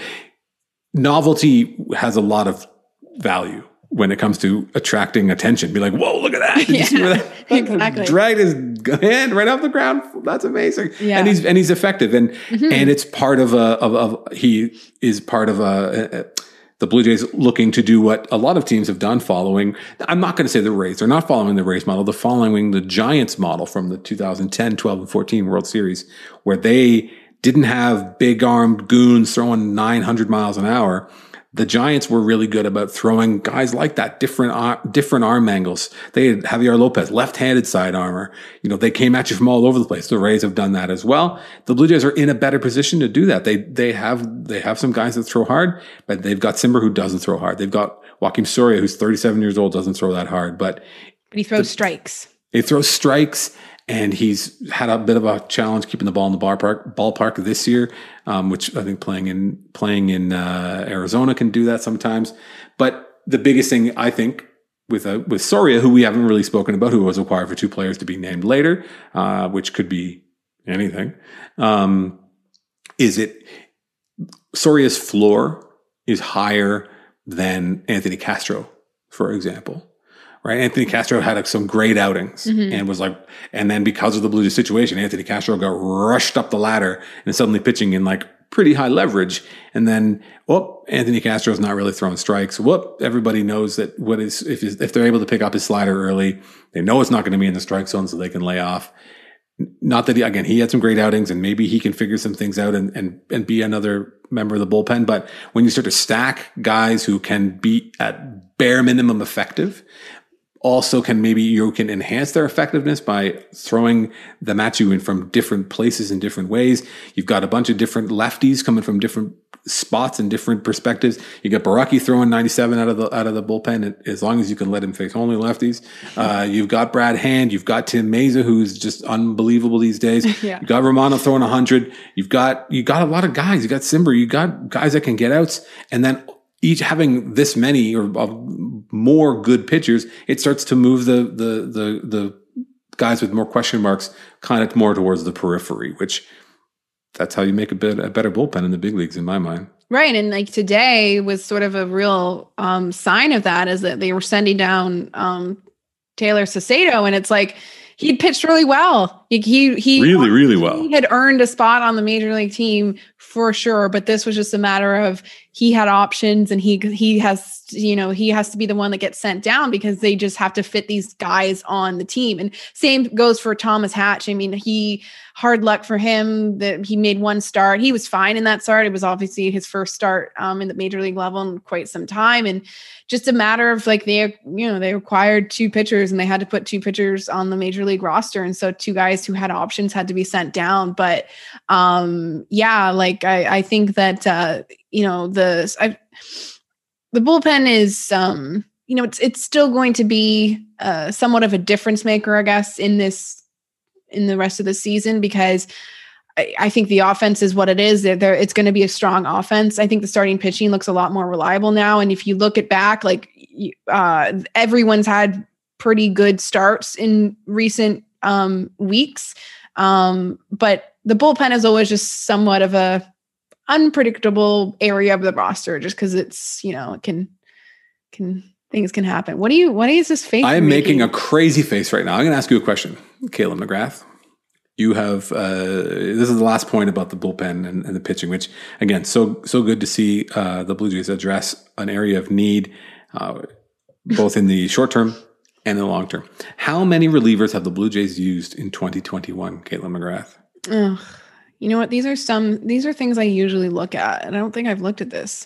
novelty has a lot of value when it comes to attracting attention. Be like, whoa, look at that! Did yeah, you see where that exactly. dragged his hand right off the ground? That's amazing. Yeah. And he's and he's effective, and mm-hmm. and it's part of a of, of he is part of a. a the Blue Jays looking to do what a lot of teams have done following, I'm not going to say the Rays, they're not following the Rays model, they're following the Giants model from the two thousand ten, twelve, and fourteen World Series, where they didn't have big armed goons throwing nine hundred miles an hour. The Giants were really good about throwing guys like that, different, ar- different arm angles. They had Javier Lopez, left-handed side armor. You know, they came at you from all over the place. The Rays have done that as well. The Blue Jays are in a better position to do that. They, they have, they have some guys that throw hard, but they've got Cimber who doesn't throw hard. They've got Joakim Soria, who's thirty-seven years old, doesn't throw that hard, but, but he throws the, strikes. He throws strikes. And he's had a bit of a challenge keeping the ball in the ballpark, ballpark this year, um, which I think playing in playing in uh, Arizona can do that sometimes. But the biggest thing I think with uh, with Soria, who we haven't really spoken about, who was acquired for two players to be named later, uh, which could be anything, um, is it Soria's floor is higher than Anthony Castro, for example. Right. Anthony Castro had some great outings mm-hmm. and was like, and then because of the Blue Jays situation, Anthony Castro got rushed up the ladder and suddenly pitching in like pretty high leverage. And then, whoop, Anthony Castro's not really throwing strikes. Whoop, everybody knows that what is, if, if they're able to pick up his slider early, they know it's not going to be in the strike zone so they can lay off. Not that he, again, he had some great outings and maybe he can figure some things out and, and, and be another member of the bullpen. But when you start to stack guys who can be at bare minimum effective, also can maybe you can enhance their effectiveness by throwing them at you in from different places in different ways. You've got a bunch of different lefties coming from different spots and different perspectives. You got Baraki throwing ninety-seven out of the out of the bullpen, as long as you can let him face only lefties. Uh, you've got Brad Hand. You've got Tim Meza, who's just unbelievable these days. Yeah. You've got Romano throwing one hundred. You've got you got a lot of guys. You got Cimber. You got guys that can get outs, and then each having this many or uh, more good pitchers, it starts to move the, the, the, the guys with more question marks kind of more towards the periphery, which that's how you make a bit, a better bullpen in the big leagues in my mind. Right. And like today was sort of a real um, sign of that, is that they were sending down um, Taylor Saucedo, and it's like, he pitched really well. He, he, he really, really well. He had earned a spot on the major league team for sure, but this was just a matter of he had options and he he has, you know, he has to be the one that gets sent down because they just have to fit these guys on the team. And same goes for Thomas Hatch. I mean, he hard luck for him that he made one start. He was fine in that start. It was obviously his first start um, in the major league level in quite some time. And just a matter of like, they, you know, they required two pitchers and they had to put two pitchers on the major league roster. And so two guys who had options had to be sent down. But um, yeah, like I, I think that, uh, you know, the, I, the bullpen is, um, you know, it's, it's still going to be uh, somewhat of a difference maker, I guess, in this, in the rest of the season, because I, I think the offense is what it is. They're, they're, it's going to be a strong offense. I think the starting pitching looks a lot more reliable now. And if you look at back, like uh, everyone's had pretty good starts in recent um, weeks. Um, but the bullpen is always just somewhat of a unpredictable area of the roster just because it's, you know, it can, can, things can happen. What do you, what is this face? I am making? making a crazy face right now. I'm going to ask you a question, Caleb McGrath. You have, uh, this is the last point about the bullpen and, and the pitching, which again, so, so good to see uh, the Blue Jays address an area of need, uh, both in the short term and in the long term. How many relievers have the Blue Jays used in twenty twenty-one, Caitlin McGrath? Ugh. You know what? These are some, these are things I usually look at, and I don't think I've looked at this.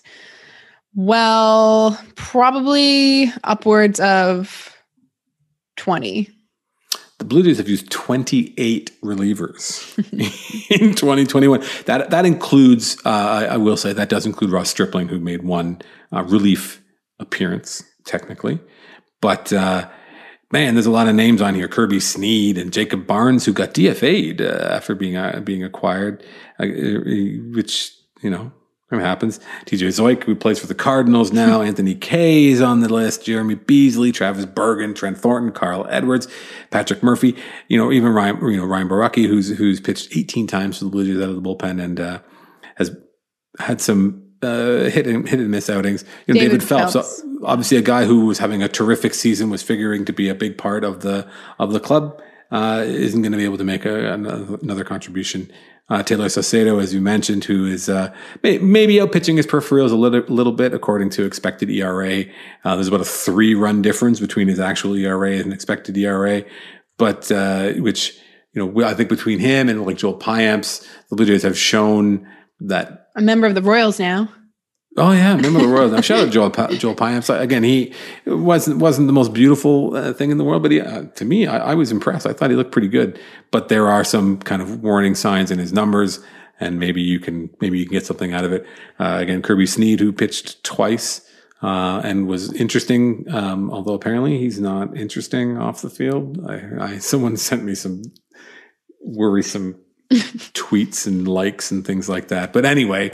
Well, probably upwards of twenty. The Blue Jays have used twenty-eight relievers in twenty twenty-one. That that includes, uh, I, I will say, that does include Ross Stripling, who made one uh, relief appearance, technically. But, uh, man, there's a lot of names on here. Kirby Snead and Jacob Barnes, who got D F A'd uh, after being uh, being acquired, uh, which, you know, happens. T J Zoik, who plays for the Cardinals now. Anthony Kay is on the list. Jeremy Beasley, Travis Bergen, Trent Thornton, Carl Edwards, Patrick Murphy. You know, even Ryan, you know, Ryan Baraki, who's who's pitched eighteen times for the Blue Jays out of the bullpen and uh, has had some uh, hit and hit and miss outings. You know, David, David Phelps, Phelps, obviously a guy who was having a terrific season, was figuring to be a big part of the of the club. Uh, isn't going to be able to make a, another, another contribution. Uh, Taylor Saucedo, as you mentioned, who is uh, may, maybe out pitching his peripherals a little, little bit according to expected E R A. Uh, there's about a three run difference between his actual E R A and expected E R A, but uh, which, you know, I think between him and like Joel Payamps, the Blue Jays have shown that. A member of the Royals now. Oh yeah, remember the Royals. Now, shout out Joel pa- Joel Payamps. Again, he wasn't wasn't the most beautiful uh, thing in the world, but he, uh, to me, I, I was impressed. I thought he looked pretty good. But there are some kind of warning signs in his numbers, and maybe you can maybe you can get something out of it. Uh, again, Kirby Snead, who pitched twice uh, and was interesting, um, although apparently he's not interesting off the field. I, I someone sent me some worrisome tweets and likes and things like that. But anyway.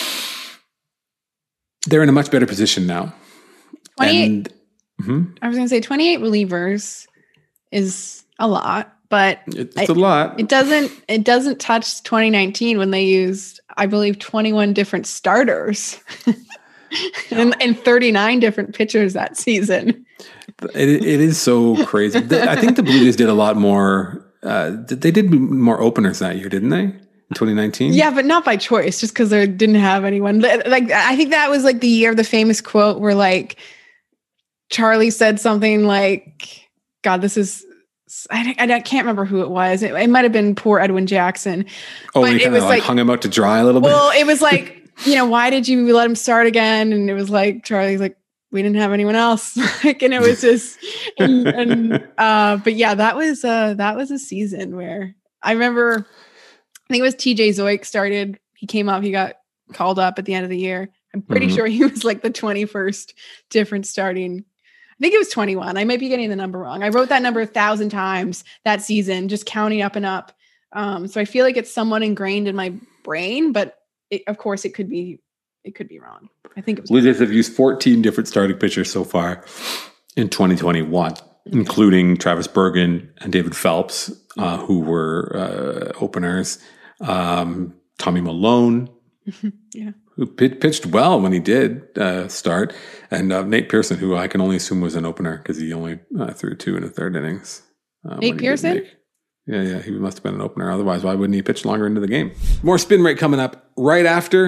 They're in a much better position now. twenty-eight, and, mm-hmm. I was going to say twenty-eight relievers is a lot, but it's I, a lot. It doesn't. It doesn't touch twenty nineteen when they used, I believe, twenty-one different starters and, and thirty-nine different pitchers that season. It, it is so crazy. I think the Blue Jays did a lot more. Uh, they did more openers that year, didn't they? In twenty nineteen? Yeah, but not by choice, just because they didn't have anyone. Like, I think that was like the year of the famous quote where like Charlie said something like, God, this is, I, I can't remember who it was. It, it might have been poor Edwin Jackson. Oh, but he kind of like, like hung him out to dry a little bit? Well, it was like, you know, why did you let him start again? And it was like, Charlie's like, we didn't have anyone else. Like, and it was just, and, and uh, but yeah, that was, uh, that was a season where I remember, I think it was T J Zoik started. He came up, he got called up at the end of the year. I'm pretty mm-hmm. sure he was like the twenty-first different starting. I think it was twenty-one. I might be getting the number wrong. I wrote that number a thousand times that season, just counting up and up. Um, so I feel like it's somewhat ingrained in my brain, but it, of course it could be, it could be wrong. I think it was. Blue Jays have used fourteen different starting pitchers so far in twenty twenty-one, mm-hmm. including Travis Bergen and David Phelps, uh, who were uh, openers. Um, Tommy Malone, yeah, who pit, pitched well when he did uh, start, and uh, Nate Pearson, who I can only assume was an opener because he only uh, threw two in the third innings. Uh, Nate Pearson? Yeah, yeah, he must have been an opener. Otherwise, why wouldn't he pitch longer into the game? More spin rate coming up right after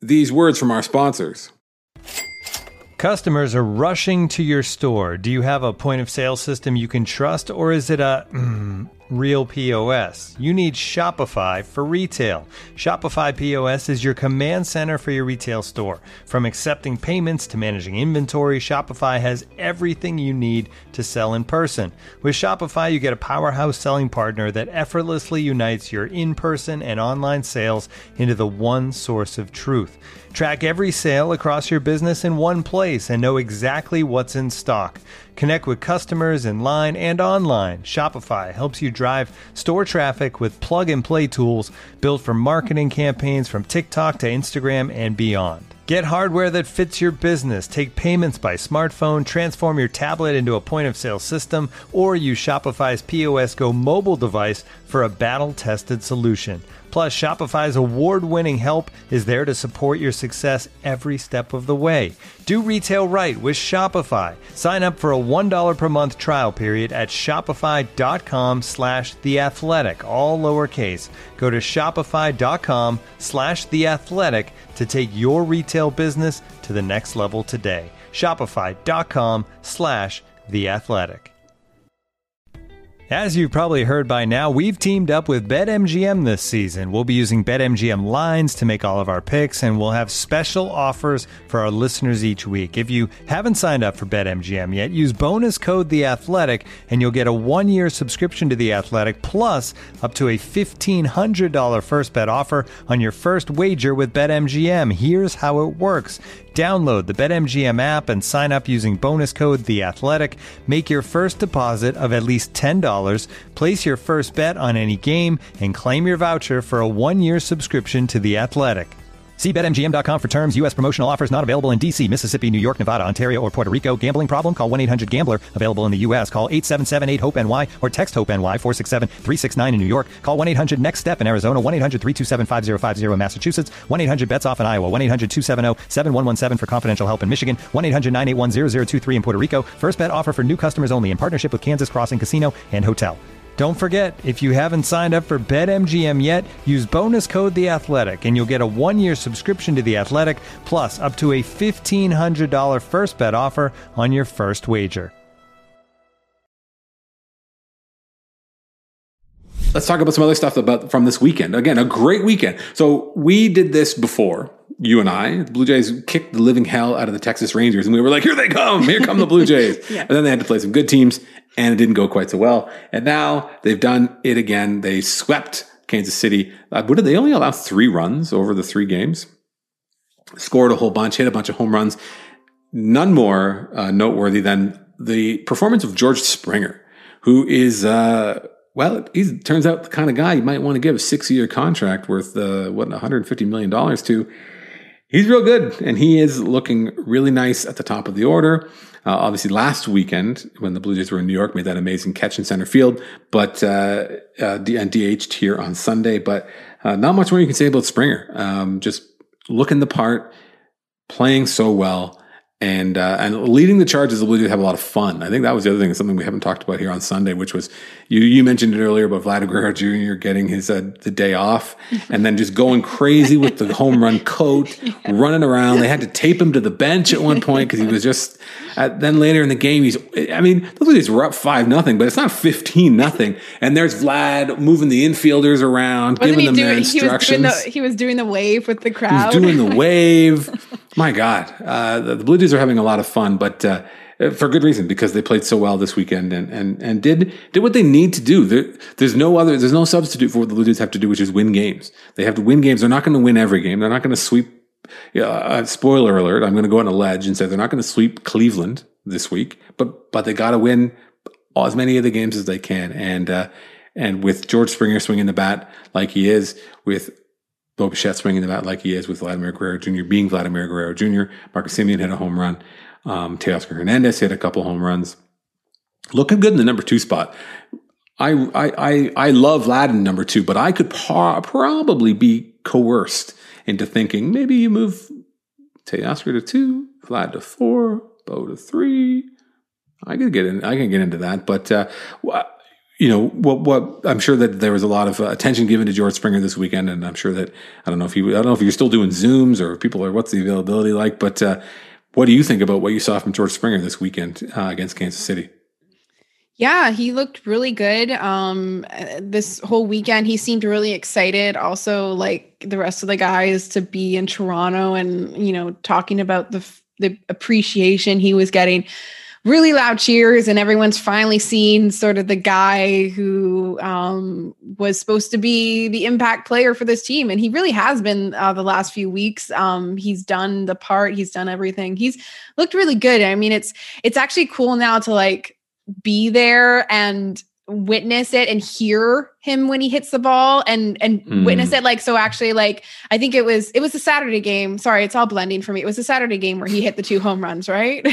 these words from our sponsors. Customers are rushing to your store. Do you have a point of sale system you can trust, or is it a mm, real P O S? You need Shopify for retail. Shopify P O S is your command center for your retail store. From accepting payments to managing inventory, Shopify has everything you need to sell in person. With Shopify, you get a powerhouse selling partner that effortlessly unites your in-person and online sales into the one source of truth. Track every sale across your business in one place and know exactly what's in stock. Connect with customers in line and online. Shopify helps you drive store traffic with plug-and-play tools built for marketing campaigns from TikTok to Instagram and beyond. Get hardware that fits your business. Take payments by smartphone, transform your tablet into a point-of-sale system, or use Shopify's P O S Go mobile device for a battle-tested solution. Plus, Shopify's award-winning help is there to support your success every step of the way. Do retail right with Shopify. Sign up for a one dollar per month trial period at shopify.com slash theathletic, all lowercase. Go to shopify.com slash theathletic to take your retail business to the next level today. Shopify.com slash theathletic. As you've probably heard by now, we've teamed up with BetMGM this season. We'll be using BetMGM lines to make all of our picks, and we'll have special offers for our listeners each week. If you haven't signed up for BetMGM yet, use bonus code The Athletic, and you'll get a one-year subscription to The Athletic, plus up to a fifteen hundred dollars first bet offer on your first wager with BetMGM. Here's how it works. Download the BetMGM app and sign up using bonus code The Athletic. Make your first deposit of at least ten dollars. Place your first bet on any game and claim your voucher for a one-year subscription to The Athletic. See Bet M G M dot com for terms. U S promotional offers not available in D C, Mississippi, New York, Nevada, Ontario, or Puerto Rico. Gambling problem? Call one eight hundred gambler. Available in the U S. Call eight seven seven eight hope N Y or text HOPE-NY four six seven three six nine in New York. Call one eight hundred next step in Arizona. one eight hundred three two seven five zero five zero in Massachusetts. one eight hundred bets off in Iowa. one eight hundred two seven zero seven one one seven for confidential help in Michigan. one eight hundred nine eight one zero zero two three in Puerto Rico. First bet offer for new customers only in partnership with Kansas Crossing Casino and Hotel. Don't forget, if you haven't signed up for BetMGM yet, use bonus code The Athletic, and you'll get a one-year subscription to The Athletic, plus up to a fifteen hundred dollars first bet offer on your first wager. Let's talk about some other stuff about from this weekend. Again, a great weekend. So we did this before, you and I. The Blue Jays kicked the living hell out of the Texas Rangers, and we were like, here they come. Here come the Blue Jays. Yeah. And then they had to play some good teams, and it didn't go quite so well. And now they've done it again. They swept Kansas City. Uh, what did they only allow three runs over the three games? Scored a whole bunch, hit a bunch of home runs. None more uh, noteworthy than the performance of George Springer, who is... Uh, Well, he turns out the kind of guy you might want to give a six-year contract worth, uh, what, one hundred fifty million dollars to. He's real good, and he is looking really nice at the top of the order. Uh, obviously, last weekend, when the Blue Jays were in New York, made that amazing catch in center field, but uh, uh, and D H'd here on Sunday. But uh, not much more you can say about Springer. Um, just looking the part, playing so well. And uh, and leading the charges, the Blue Jays have a lot of fun. I think that was the other thing, something we haven't talked about here on Sunday, which was you you mentioned it earlier about Vladimir Guerrero Junior getting his uh, the day off and then just going crazy with the home run coat, yeah. running around. They had to tape him to the bench at one point because he was just. Uh, then later in the game, he's. I mean, the Blue Jays were up five nothing, but it's not fifteen nothing. And there's Vlad moving the infielders around, Wasn't giving them doing, their instructions. He was, the, he was doing the wave with the crowd. He was doing the wave. My God, uh, the, the Blue Jays are having a lot of fun, but uh, for good reason, because they played so well this weekend and and and did did what they need to do. There, there's no other, there's no substitute for what the Blue Jays have to do, which is win games. They have to win games. They're not going to win every game. They're not going to sweep. Uh, spoiler alert! I'm going to go on a ledge and say they're not going to sweep Cleveland this week, but but they got to win as many of the games as they can. And uh, and with George Springer swinging the bat like he is, with Bo Bichette swinging the bat like he is, with Vladimir Guerrero Junior being Vladimir Guerrero Junior Marcus Semien hit a home run. Um, Teoscar Hernandez hit a couple home runs. Looking good in the number two spot. I I I, I love Vlad in number two, but I could par- probably be coerced into thinking maybe you move Teoscar to two, Vlad to four, Bo to three. I could get in. I can get into that, but uh, you know, what, what I'm sure that there was a lot of uh, attention given to George Springer this weekend. And I'm sure that, I don't know if you, I don't know if you're still doing Zooms or people are, what's the availability like, but uh, what do you think about what you saw from George Springer this weekend uh, against Kansas City? Yeah, he looked really good. Um, this whole weekend, he seemed really excited. Also, like the rest of the guys, to be in Toronto and, you know, talking about the the appreciation he was getting. Really loud cheers, and everyone's finally seen sort of the guy who um, was supposed to be the impact player for this team. And he really has been uh, the last few weeks. Um, he's done the part, he's done everything. He's looked really good. I mean, it's, it's actually cool now to like be there and witness it and hear him when he hits the ball and, and mm. witness it. Like, so actually like, I think it was, it was a Saturday game. Sorry, it's all blending for me. It was a Saturday game where he hit the two home runs, right?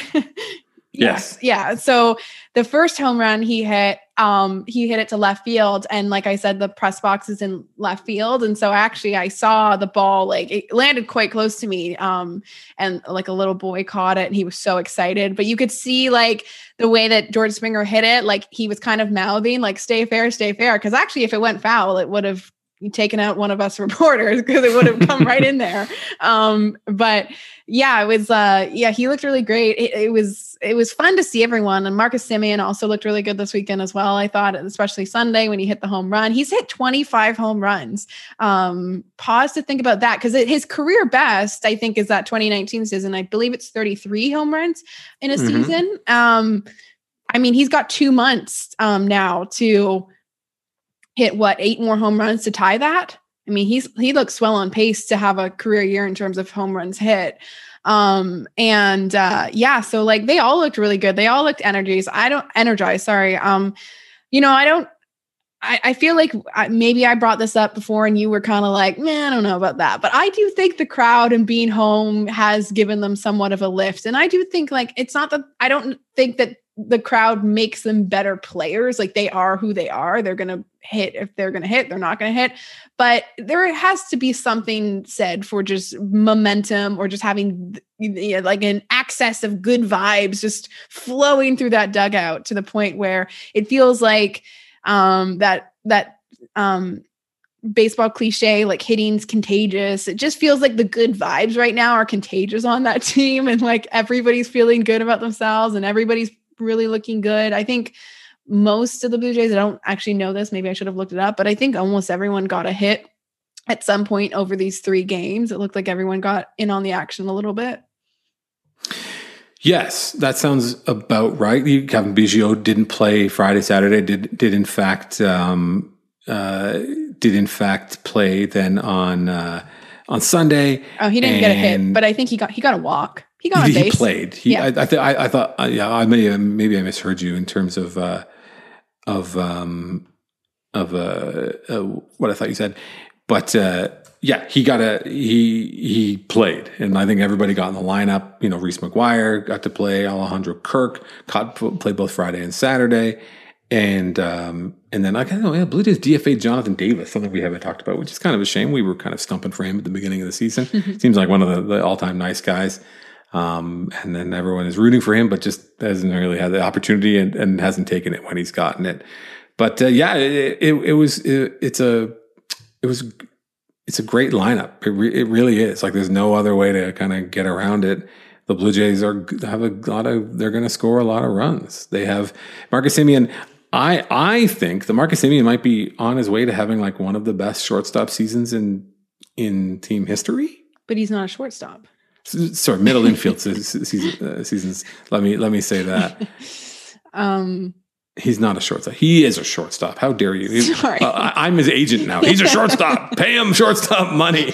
Yes. Yeah. yeah. So the first home run he hit, um, he hit it to left field. And like I said, the press box is in left field. And so actually I saw the ball, like it landed quite close to me. Um, and like a little boy caught it and he was so excited, but you could see like the way that George Springer hit it, like he was kind of mouthing, like, stay fair, stay fair. Cause actually if it went foul, it would have taken out one of us reporters because it would have come right in there. Um, but yeah, it was, uh, yeah, he looked really great. It, it was, it was fun to see everyone. And Marcus Semien also looked really good this weekend as well. I thought, especially Sunday when he hit the home run, he's hit twenty-five home runs. Um, pause to think about that. Cause it, his career best, I think, is that twenty nineteen season. I believe it's thirty-three home runs in a mm-hmm. season. Um, I mean, he's got two months, um, now to hit what, eight more home runs to tie that. I mean, he's, he looks well on pace to have a career year in terms of home runs hit. Um, and, uh, yeah, so like they all looked really good. They all looked energized. I don't energized. Sorry. Um, you know, I don't, I, I feel like I, maybe I brought this up before and you were kind of like, man, I don't know about that, but I do think the crowd and being home has given them somewhat of a lift. And I do think like, it's not that I don't think that the crowd makes them better players. Like they are who they are. They're going to hit if they're going to hit, they're not going to hit. But there has to be something said for just momentum or just having you know, like an access of good vibes just flowing through that dugout to the point where it feels like um, that, that, um, baseball cliche, like hitting's contagious. It just feels like the good vibes right now are contagious on that team. And like everybody's feeling good about themselves and everybody's really looking good. I think most of the Blue Jays, I don't actually know this, maybe I should have looked it up, but I think almost everyone got a hit at some point over these three games. It looked like everyone got in on the action a little bit. Yes, that sounds about right. Kevin Biggio didn't play Friday, Saturday, did, did in fact, um, uh, did in fact play then on, uh, on Sunday. Oh, he didn't get a hit, but I think he got, he got a walk. He got on he, base. He played. He, yeah. I, I, th- I, I thought, uh, yeah, I may, maybe I misheard you in terms of, uh, of, um, of, uh, uh, what I thought you said, but, uh, yeah, he got a, he, he played, and I think everybody got in the lineup. You know, Reese McGuire got to play, Alejandro Kirk caught, played both Friday and Saturday. And, um, and then I kind of, yeah, Blue Jays D F A Jonathan Davis, something we haven't talked about, which is kind of a shame. We were kind of stumping for him at the beginning of the season. Seems like one of the, the all-time nice guys. Um, and then everyone is rooting for him, but just hasn't really had the opportunity and, and hasn't taken it when he's gotten it. But, uh, yeah, it, it, it was, it, it's a, it was, it's a great lineup. It, re- it really is. Like there's no other way to kind of get around it. The Blue Jays are have a lot of, they're going to score a lot of runs. They have Marcus Semien. I, I think the Marcus Semien might be on his way to having like one of the best shortstop seasons in, in team history. But he's not a shortstop. Sorry, middle infield season, uh, seasons. Let me let me say that. Um, he's not a shortstop. He is a shortstop. How dare you? He's, sorry, uh, I, I'm his agent now. He's a shortstop. Pay him shortstop money.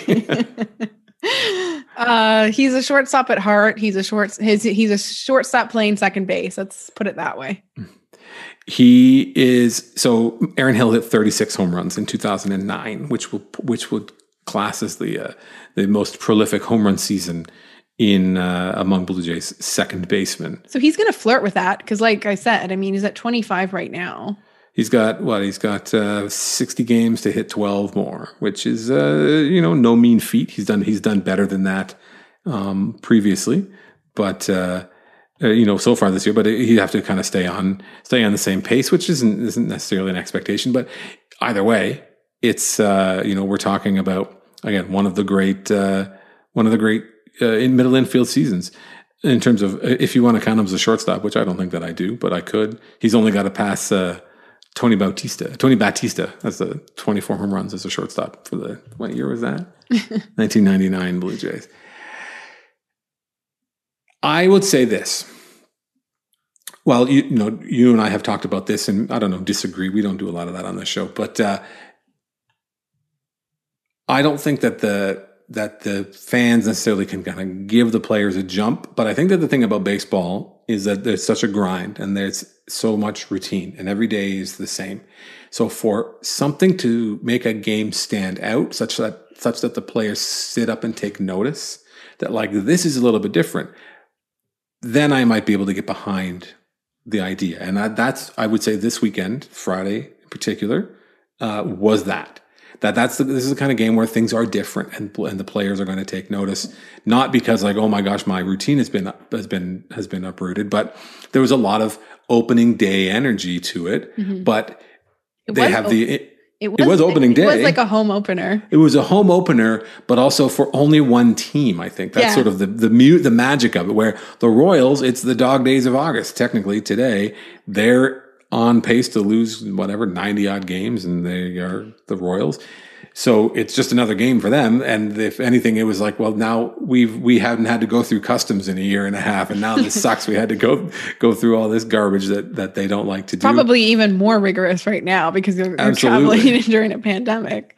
uh, he's a shortstop at heart. He's a short. His he's a shortstop playing second base. Let's put it that way. He is. So Aaron Hill hit thirty-six home runs in two thousand nine, which will which would class as the uh, the most prolific home run season in uh, among Blue Jays second basemen. So he's going to flirt with that because, like I said, I mean, he's at twenty-five right now. He's got what? He's got uh, sixty games to hit twelve more, which is uh, you know no mean feat. He's done he's done better than that um, previously, but uh, uh, you know, so far this year, but he'd have to kind of stay on, stay on the same pace, which isn't, isn't necessarily an expectation, but either way, it's, uh, you know, we're talking about, again, one of the great, uh, one of the great, uh, in middle infield seasons in terms of, if you want to count him as a shortstop, which I don't think that I do, but I could, he's only got to pass, uh, Tony Bautista, Tony Batista has the twenty-four home runs as a shortstop for the, what year was that? nineteen ninety-nine Blue Jays. I would say this. Well, you, you know, you and I have talked about this, and I don't know, disagree. We don't do a lot of that on the show, but uh, I don't think that the that the fans necessarily can kind of give the players a jump. But I think that the thing about baseball is that there's such a grind and there's so much routine, and every day is the same. So for something to make a game stand out, such that such that the players sit up and take notice that like this is a little bit different, then I might be able to get behind the idea. And I, that's, I would say this weekend, Friday in particular, uh, was that. That that's the, this is the kind of game where things are different and and the players are going to take notice, not because like, oh my gosh, my routine has been has been has been uprooted, but there was a lot of opening day energy to it. Mm-hmm. But it they have open. the it, it, was, it was opening day. It was like a home opener. It was a home opener, but also for only one team. I think that's yeah. sort of the the mu- the magic of it. Where the Royals, it's the dog days of August. Technically, today they're on pace to lose whatever ninety odd games, and they are the Royals. So it's just another game for them. And if anything, it was like, well, now we've we haven't had to go through customs in a year and a half, and now this sucks. We had to go go through all this garbage that that they don't like to do. Probably even more rigorous right now because you're, you're traveling during a pandemic.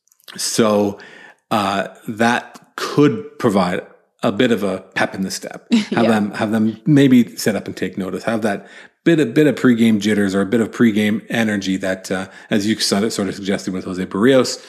So uh, that could provide a bit of a pep in the step. Have yeah. them have them maybe set up and take notice. Have that bit a bit of pregame jitters or a bit of pregame energy that, uh, as you sort of suggested with Jose Barrios,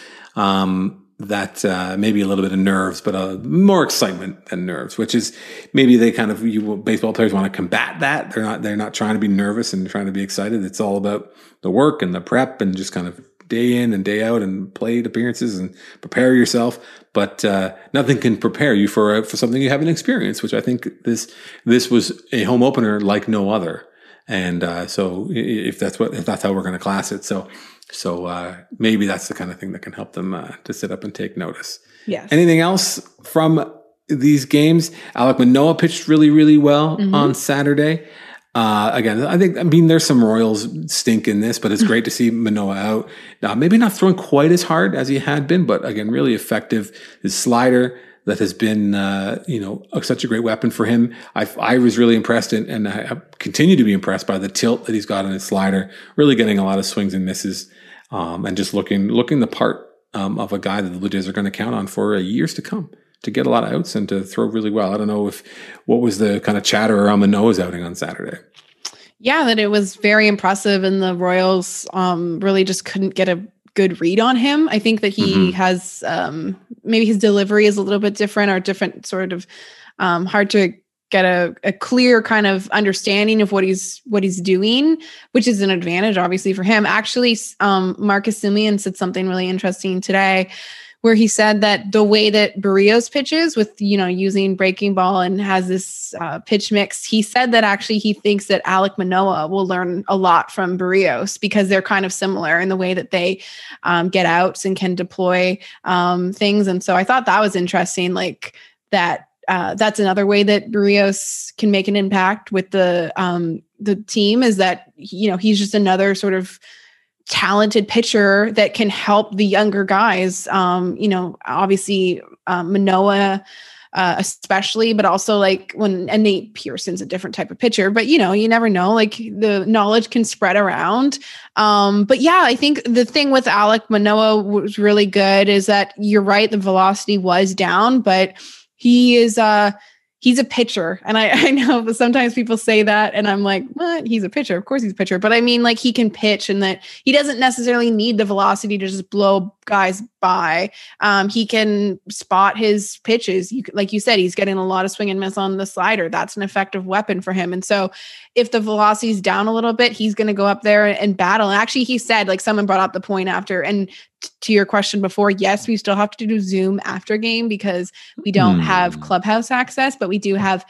um, that uh, maybe a little bit of nerves, but uh, more excitement than nerves. Which is maybe they kind of you baseball players want to combat that. They're not they're not trying to be nervous and trying to be excited. It's all about the work and the prep and just kind of day in and day out and plate appearances and prepare yourself. But uh, nothing can prepare you for a, for something you haven't experienced, which I think this this was a home opener like no other. And uh, so if that's what if that's how we're going to class it, so so uh, maybe that's the kind of thing that can help them uh, to sit up and take notice. Yes. Anything else from these games? Alek Manoah pitched really really well mm-hmm. on Saturday. Uh, again, I think, I mean, there's some Royals stink in this, but it's great to see Manoah out. Now, maybe not throwing quite as hard as he had been, but again, really effective. His slider that has been, uh, you know, such a great weapon for him. I, I was really impressed and, and I continue to be impressed by the tilt that he's got on his slider, really getting a lot of swings and misses, um, and just looking, looking the part, um, of a guy that the Blue Jays are going to count on for uh, years to come. To get a lot of outs and to throw really well. I don't know if what was the kind of chatter around Manoah's outing on Saturday. Yeah, that it was very impressive, and the Royals um, really just couldn't get a good read on him. I think that he mm-hmm. has um, maybe his delivery is a little bit different or different sort of um, hard to get a, a clear kind of understanding of what he's what he's doing, which is an advantage obviously for him. Actually, um, Marcus Semien said something really interesting today, where he said that the way that Barrios pitches with, you know, using breaking ball and has this uh, pitch mix, he said that actually he thinks that Alek Manoah will learn a lot from Barrios because they're kind of similar in the way that they um, get outs and can deploy um, things. And so I thought that was interesting, like that uh, that's another way that Barrios can make an impact with the um, the team is that, you know, he's just another sort of talented pitcher that can help the younger guys. Um, you know, obviously um, Manoah, uh, especially, but also like when, and Nate Pearson's a different type of pitcher, but you know, you never know, like the knowledge can spread around. Um, but yeah, I think the thing with Alek Manoah was really good is that you're right. The velocity was down, but he is, uh, he's a pitcher. And I, I know but sometimes people say that and I'm like, what? He's a pitcher. Of course he's a pitcher. But I mean, like he can pitch and that he doesn't necessarily need the velocity to just blow guys by. Um, he can spot his pitches. You, like you said, he's getting a lot of swing and miss on the slider. That's an effective weapon for him. And so if the velocity is down a little bit, he's going to go up there and, and battle. And actually he said, like someone brought up the point after, and t- to your question before, yes, we still have to do Zoom after game because we don't mm. have Clubhouse access, but we do have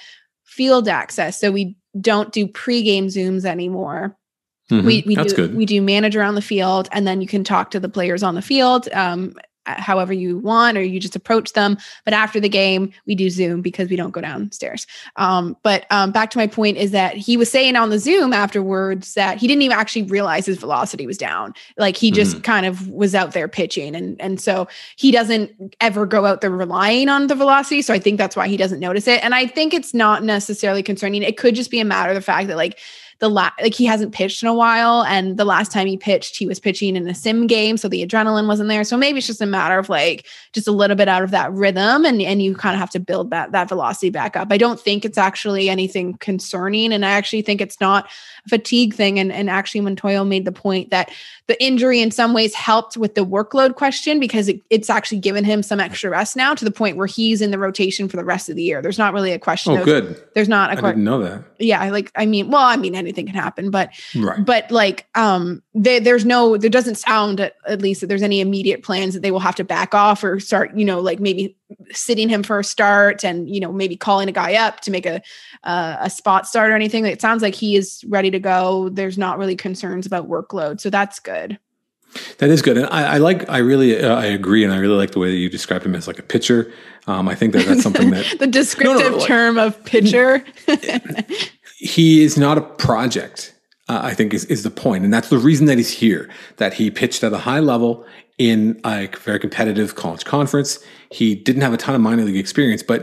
field access. So we don't do pregame Zooms anymore. Mm-hmm. We we That's do good. we do manage around the field, and then you can talk to the players on the field um, however you want, or you just approach them. But after the game, we do Zoom because we don't go downstairs. Um, but um, back to my point is that he was saying on the Zoom afterwards that he didn't even actually realize his velocity was down. Like he just mm-hmm. kind of was out there pitching. And, and so he doesn't ever go out there relying on the velocity. So I think that's why he doesn't notice it. And I think it's not necessarily concerning. It could just be a matter of the fact that like, The la- like he hasn't pitched in a while, and the last time he pitched, he was pitching in a sim game, so the adrenaline wasn't there. So maybe it's just a matter of like just a little bit out of that rhythm, and and you kind of have to build that that velocity back up. I don't think it's actually anything concerning, and I actually think it's not a fatigue thing. And and actually, Montoyo made the point that the injury in some ways helped with the workload question because it, it's actually given him some extra rest now to the point where he's in the rotation for the rest of the year. There's not really a question. Oh, of, good. There's not a I didn't know that. Yeah, like I mean, well, I mean, anything can happen, but right. but like um, they, there's no, there doesn't sound at, at least that there's any immediate plans that they will have to back off or start, you know, like maybe sitting him for a start and you know maybe calling a guy up to make a uh, a spot start or anything. It sounds like he is ready to go. There's not really concerns about workload, so that's good. That is good, and I, I like. I really, uh, I agree, and I really like the way that you described him as like a pitcher. Um, I think that that's something that the descriptive no, no, no, like, term of pitcher. He is not a project. Uh, I think is is the point, and that's the reason that he's here. That he pitched at a high level in a very competitive college conference. He didn't have a ton of minor league experience, but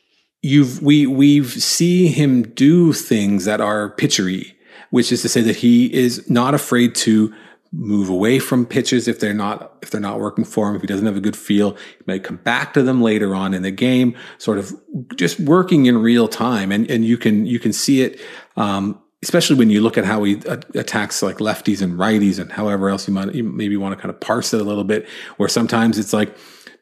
you've we we've see him do things that are pitchery, which is to say that he is not afraid to move away from pitches if they're not if they're not working for him. If he doesn't have a good feel, he might come back to them later on in the game, sort of just working in real time. And and you can you can see it, um, especially when you look at how he uh, attacks like lefties and righties and however else you might you maybe want to kind of parse it a little bit. Where sometimes it's like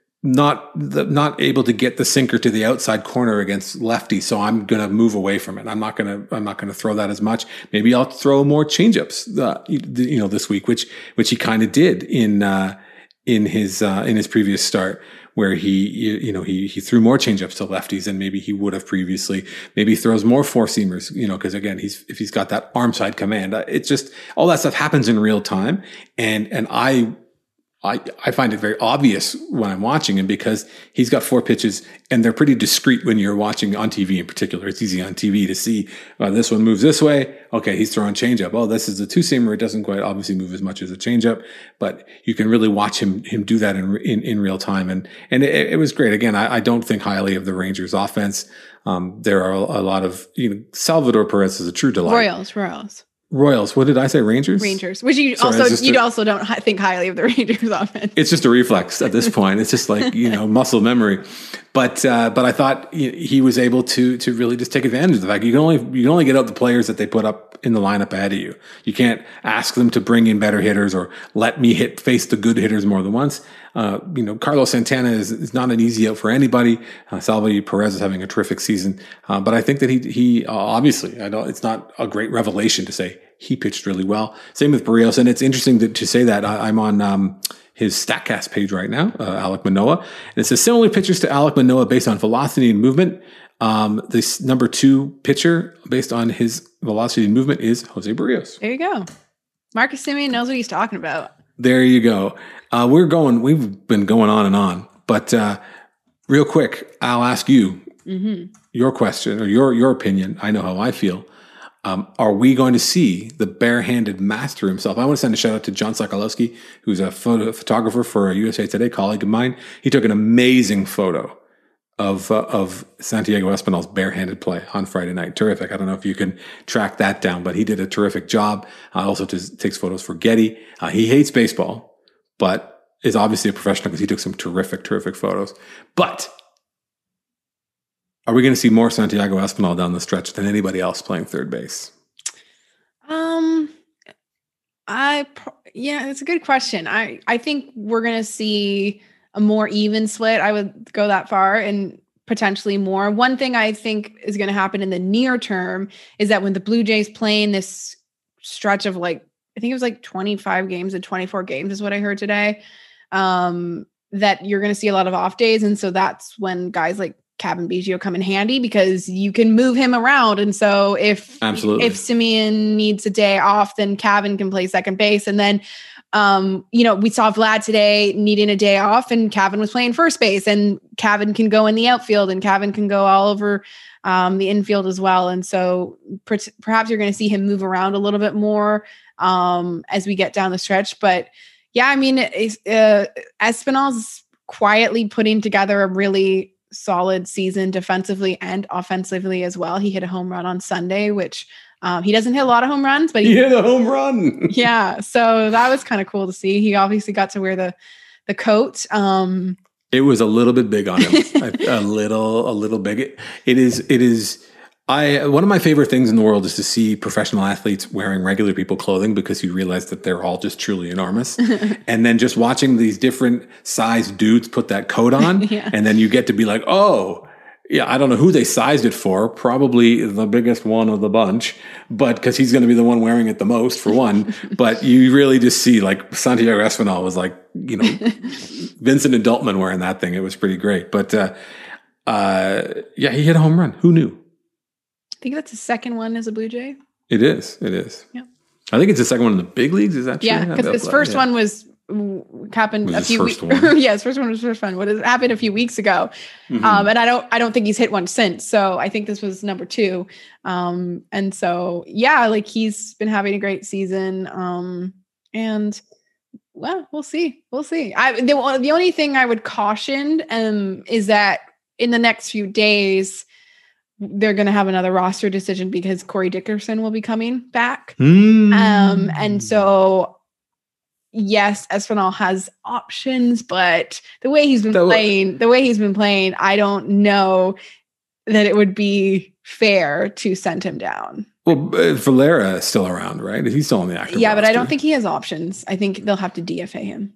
not the, not able to get the sinker to the outside corner against lefty, so I'm going to move away from it. I'm not going to I'm not going to throw that as much. Maybe I'll throw more changeups, uh, you know, this week, which which he kind of did in uh, in his uh, in his previous start, where he you know he he threw more changeups to lefties than maybe he would have previously. Maybe he throws more four seamers, you know, because again, he's if he's got that arm side command, uh, it's just all that stuff happens in real time, and and I. I, I find it very obvious when I'm watching him because he's got four pitches and they're pretty discreet when you're watching on T V in particular. It's easy on T V to see uh, this one moves this way. Okay, he's throwing changeup. Oh, this is a two-seamer. It doesn't quite obviously move as much as a changeup, but you can really watch him him do that in in, in real time. And and it, it was great. Again, I, I don't think highly of the Rangers offense. Um, there are a, a lot of, you know, Salvador Perez is a true delight. Royals, Royals. Royals. What did I say? Rangers? Rangers. Which you Sorry, also you a, also don't hi- think highly of the Rangers offense. It's just a reflex at this point. It's just like, you know, muscle memory. But uh, but I thought he was able to to really just take advantage of the fact you can only you can only get out the players that they put up in the lineup ahead of you. You can't ask them to bring in better hitters or let me hit face the good hitters more than once. Uh, you know, Carlos Santana is, is not an easy out for anybody. Uh, Salvador Perez is having a terrific season, uh, but I think that he he uh, obviously I don't. It's not a great revelation to say he pitched really well. Same with Barrios, and it's interesting to, to say that I, I'm on um, his Statcast page right now, uh, Alek Manoah, and it says similar pitchers to Alek Manoah based on velocity and movement. Um, this number two pitcher based on his velocity and movement is Jose Barrios. There you go. Marcus Semien knows what he's talking about. There you go. Uh, we're going, we've been going on and on, but uh, real quick, I'll ask you mm-hmm. your question or your, your opinion. I know how I feel. Um, are we going to see the barehanded master himself? I want to send a shout out to John Sokolowski, who's a photo, photographer for a U S A Today colleague of mine. He took an amazing photo of uh, of Santiago Espinal's barehanded play on Friday night. Terrific. I don't know if you can track that down, but he did a terrific job. Uh, also t- takes photos for Getty. Uh, he hates baseball, but is obviously a professional because he took some terrific, terrific photos. But are we going to see more Santiago Espinal down the stretch than anybody else playing third base? Um, I yeah, it's a good question. I I think we're going to see a more even split. I would go that far and potentially more. One thing I think is going to happen in the near term is that when the Blue Jays play in this stretch of like, I think it was like twenty-five games and twenty-four games is what I heard today, um, that you're going to see a lot of off days. And so that's when guys like Kevin Biggio come in handy because you can move him around. And so if, Absolutely. if Simeon needs a day off, then Kevin can play second base. And then, um, you know, we saw Vlad today needing a day off and Kevin was playing first base, and Kevin can go in the outfield and Kevin can go all over um, the infield as well. And so per- perhaps you're going to see him move around a little bit more um, as we get down the stretch. But yeah, I mean, uh, Espinal's quietly putting together a really solid season defensively and offensively as well. He hit a home run on Sunday, which um, he doesn't hit a lot of home runs, but he, he hit a home run. Yeah. So that was kind of cool to see. He obviously got to wear the, the coat. Um, it was a little bit big on him, a, a little, a little big. It, it is, it is, I, one of my favorite things in the world is to see professional athletes wearing regular people clothing, because you realize that they're all just truly enormous. And then just watching these different sized dudes put that coat on, yeah. and then you get to be like, oh, yeah, I don't know who they sized it for. Probably the biggest one of the bunch, but because he's going to be the one wearing it the most, for one. But you really just see, like, Santiago Espinal was like, you know, Vincent Adultman wearing that thing. It was pretty great. But uh, uh, yeah, he hit a home run. Who knew? I think that's the second one as a Blue Jay. It is. It is. Yeah. I think it's the second one in the big leagues. Is that true? Yeah, because his first yeah. one was happened Was a his few first weeks. one? Yeah, his first one was first one. What has happened a few weeks ago, Mm-hmm. um, and I don't, I don't think he's hit one since. So I think this was number two, um, and so yeah, like he's been having a great season, um, and well, we'll see, we'll see. I the, the only thing I would caution um, is that in the next few days, they're going to have another roster decision because Corey Dickerson will be coming back. Mm. Um, and so, yes, Espinal has options, but the way he's been That w- playing, the way he's been playing, I don't know that it would be fair to send him down. Well, uh, Valera is still around, right? He's still on the active Yeah, but I roster. don't think he has options. I think they'll have to D F A him.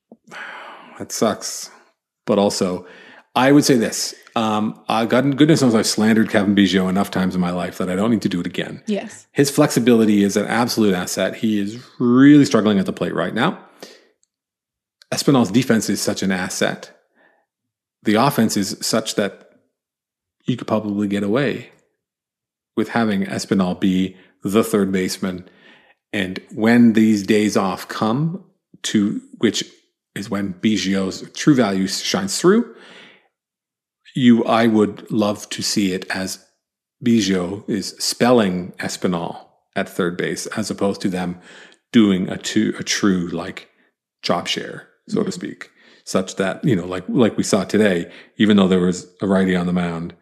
That sucks. But also, I would say this. Um, I God, goodness knows I've slandered Kevin Biggio enough times in my life that I don't need to do it again. Yes. His flexibility is an absolute asset. He is really struggling at the plate right now. Espinal's defense is such an asset. The offense is such that you could probably get away with having Espinal be the third baseman. And when these days off come, to which is when Biggio's true value shines through, you, I would love to see it as Biggio is spelling Espinal at third base, as opposed to them doing a two, a true like job share, so mm-hmm. to speak, such that, you know, like like we saw today, even though there was a righty on the mound,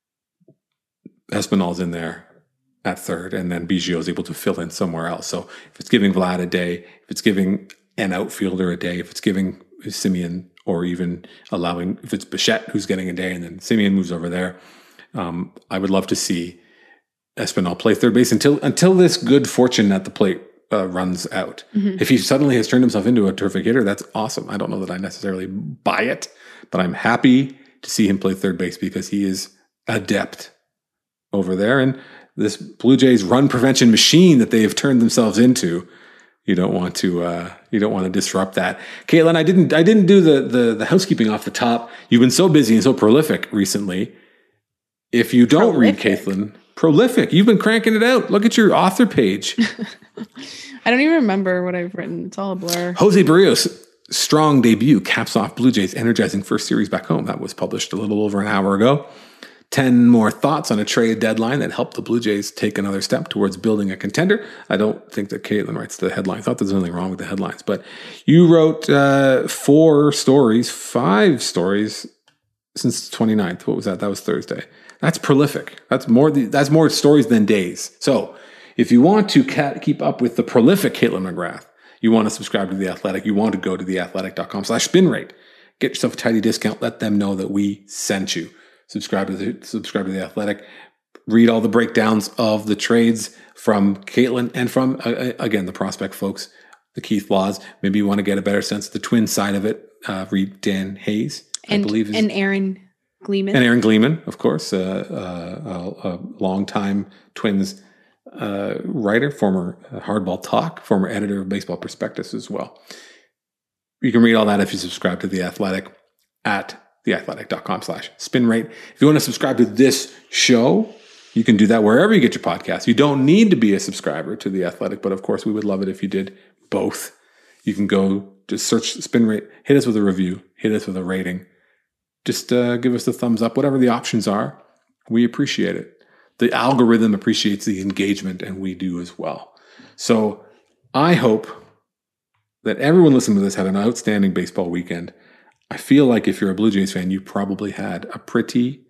Espinal's in there at third, and then Biggio is able to fill in somewhere else. So if it's giving Vlad a day, if it's giving an outfielder a day, if it's giving Simeon, or even allowing, if it's Bichette who's getting a day and then Simeon moves over there, um, I would love to see Espinal play third base until until this good fortune at the plate uh, runs out. Mm-hmm. If he suddenly has turned himself into a terrific hitter, that's awesome. I don't know that I necessarily buy it, but I'm happy to see him play third base because he is adept over there. And this Blue Jays run prevention machine that they have turned themselves into, you don't want to uh, you don't want to disrupt that. Caitlin, I didn't I didn't do the, the the housekeeping off the top. You've been so busy and so prolific recently. If you don't prolific. read Caitlin, prolific. You've been cranking it out. Look at your author page. I don't even remember what I've written. It's all a blur. Jose Barrios' strong debut caps off Blue Jays' energizing first series back home. That was published a little over an hour ago. Ten more thoughts on a trade deadline that helped the Blue Jays take another step towards building a contender. I don't think that Caitlin writes the headline. I thought there's nothing wrong with the headlines, but you wrote uh, four stories, five stories since the twenty-ninth. What was that? That was Thursday. That's prolific. That's more. That's more stories than days. So if you want to keep up with the prolific Caitlin McGrath, you want to subscribe to The Athletic. You want to go to theathletic.com slash spin rate. Get yourself a tidy discount. Let them know that we sent you. Subscribe to the subscribe to The Athletic. Read all the breakdowns of the trades from Caitlin and from, uh, again, the prospect folks, the Keith Laws. Maybe you want to get a better sense of the twin side of it. Uh, read Dan Hayes, and, I believe. Is, and Aaron Gleeman. And Aaron Gleeman, of course, uh, uh, a, a longtime Twins uh, writer, former Hardball Talk, former editor of Baseball Prospectus as well. You can read all that if you subscribe to The Athletic at theathletic.com slash spin rate. If you want to subscribe to this show, you can do that wherever you get your podcasts. You don't need to be a subscriber to The Athletic, but of course, we would love it if you did both. You can go just search Spin Rate, hit us with a review, hit us with a rating. Just uh, give us the thumbs up, whatever the options are. We appreciate it. The algorithm appreciates the engagement, and we do as well. So I hope that everyone listening to this had an outstanding baseball weekend. I feel like if you're a Blue Jays fan, you probably had a pretty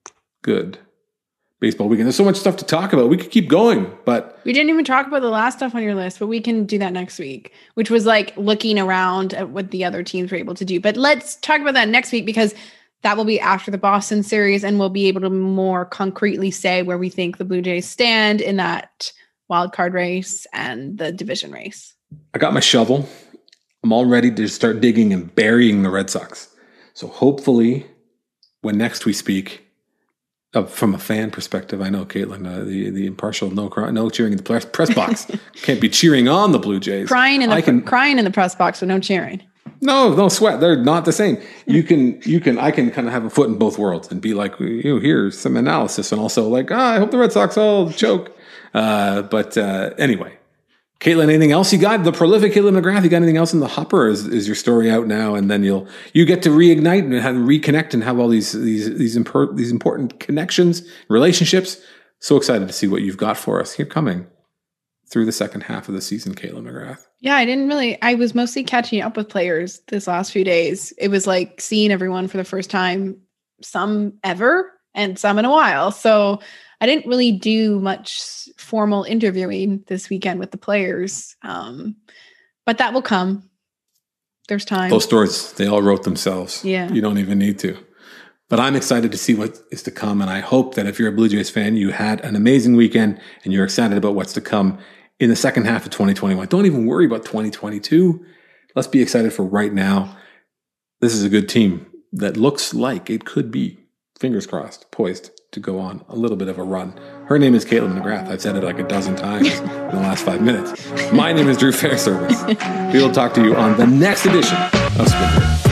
good baseball weekend. There's so much stuff to talk about. We could keep going, but we didn't even talk about the last stuff on your list, but we can do that next week, which was like looking around at what the other teams were able to do. But let's talk about that next week, because that will be after the Boston series, and we'll be able to more concretely say where we think the Blue Jays stand in that wild card race and the division race. I got my shovel. I'm all ready to start digging and burying the Red Sox. So hopefully when next we speak, uh, from a fan perspective, I know, Caitlin, uh, the, the impartial, no cry, no cheering in the press, press box. Can't be cheering on the Blue Jays. Crying in the, I can, crying in the press box, but no cheering. No, no sweat. They're not the same. You can, you can, I can kind of have a foot in both worlds and be like, you know, here's some analysis, and also like, ah, I hope the Red Sox all choke. Uh, but uh, anyway. Caitlin, anything else you got? The prolific Caitlin McGrath, you got anything else in the hopper? Or is, is your story out now, and then you'll you get to reignite and have, reconnect and have all these these these, impor- these important connections, relationships? So excited to see what you've got for us here coming through the second half of the season, Caitlin McGrath. Yeah, I didn't really. I was mostly catching up with players this last few days. It was like seeing everyone for the first time, some ever and some in a while. So I didn't really do much formal interviewing this weekend with the players, um, but that will come. There's time. Those stories, they all wrote themselves. Yeah. You don't even need to. But I'm excited to see what is to come, and I hope that if you're a Blue Jays fan, you had an amazing weekend and you're excited about what's to come in the second half of twenty twenty-one. Don't even worry about twenty twenty-two. Let's be excited for right now. This is a good team that looks like it could be, fingers crossed, poised to go on a little bit of a run. Her name is Caitlin McGrath. I've said it like a dozen times in the last five minutes. My name is Drew Fairservice. We will talk to you on the next edition of Spin Rate.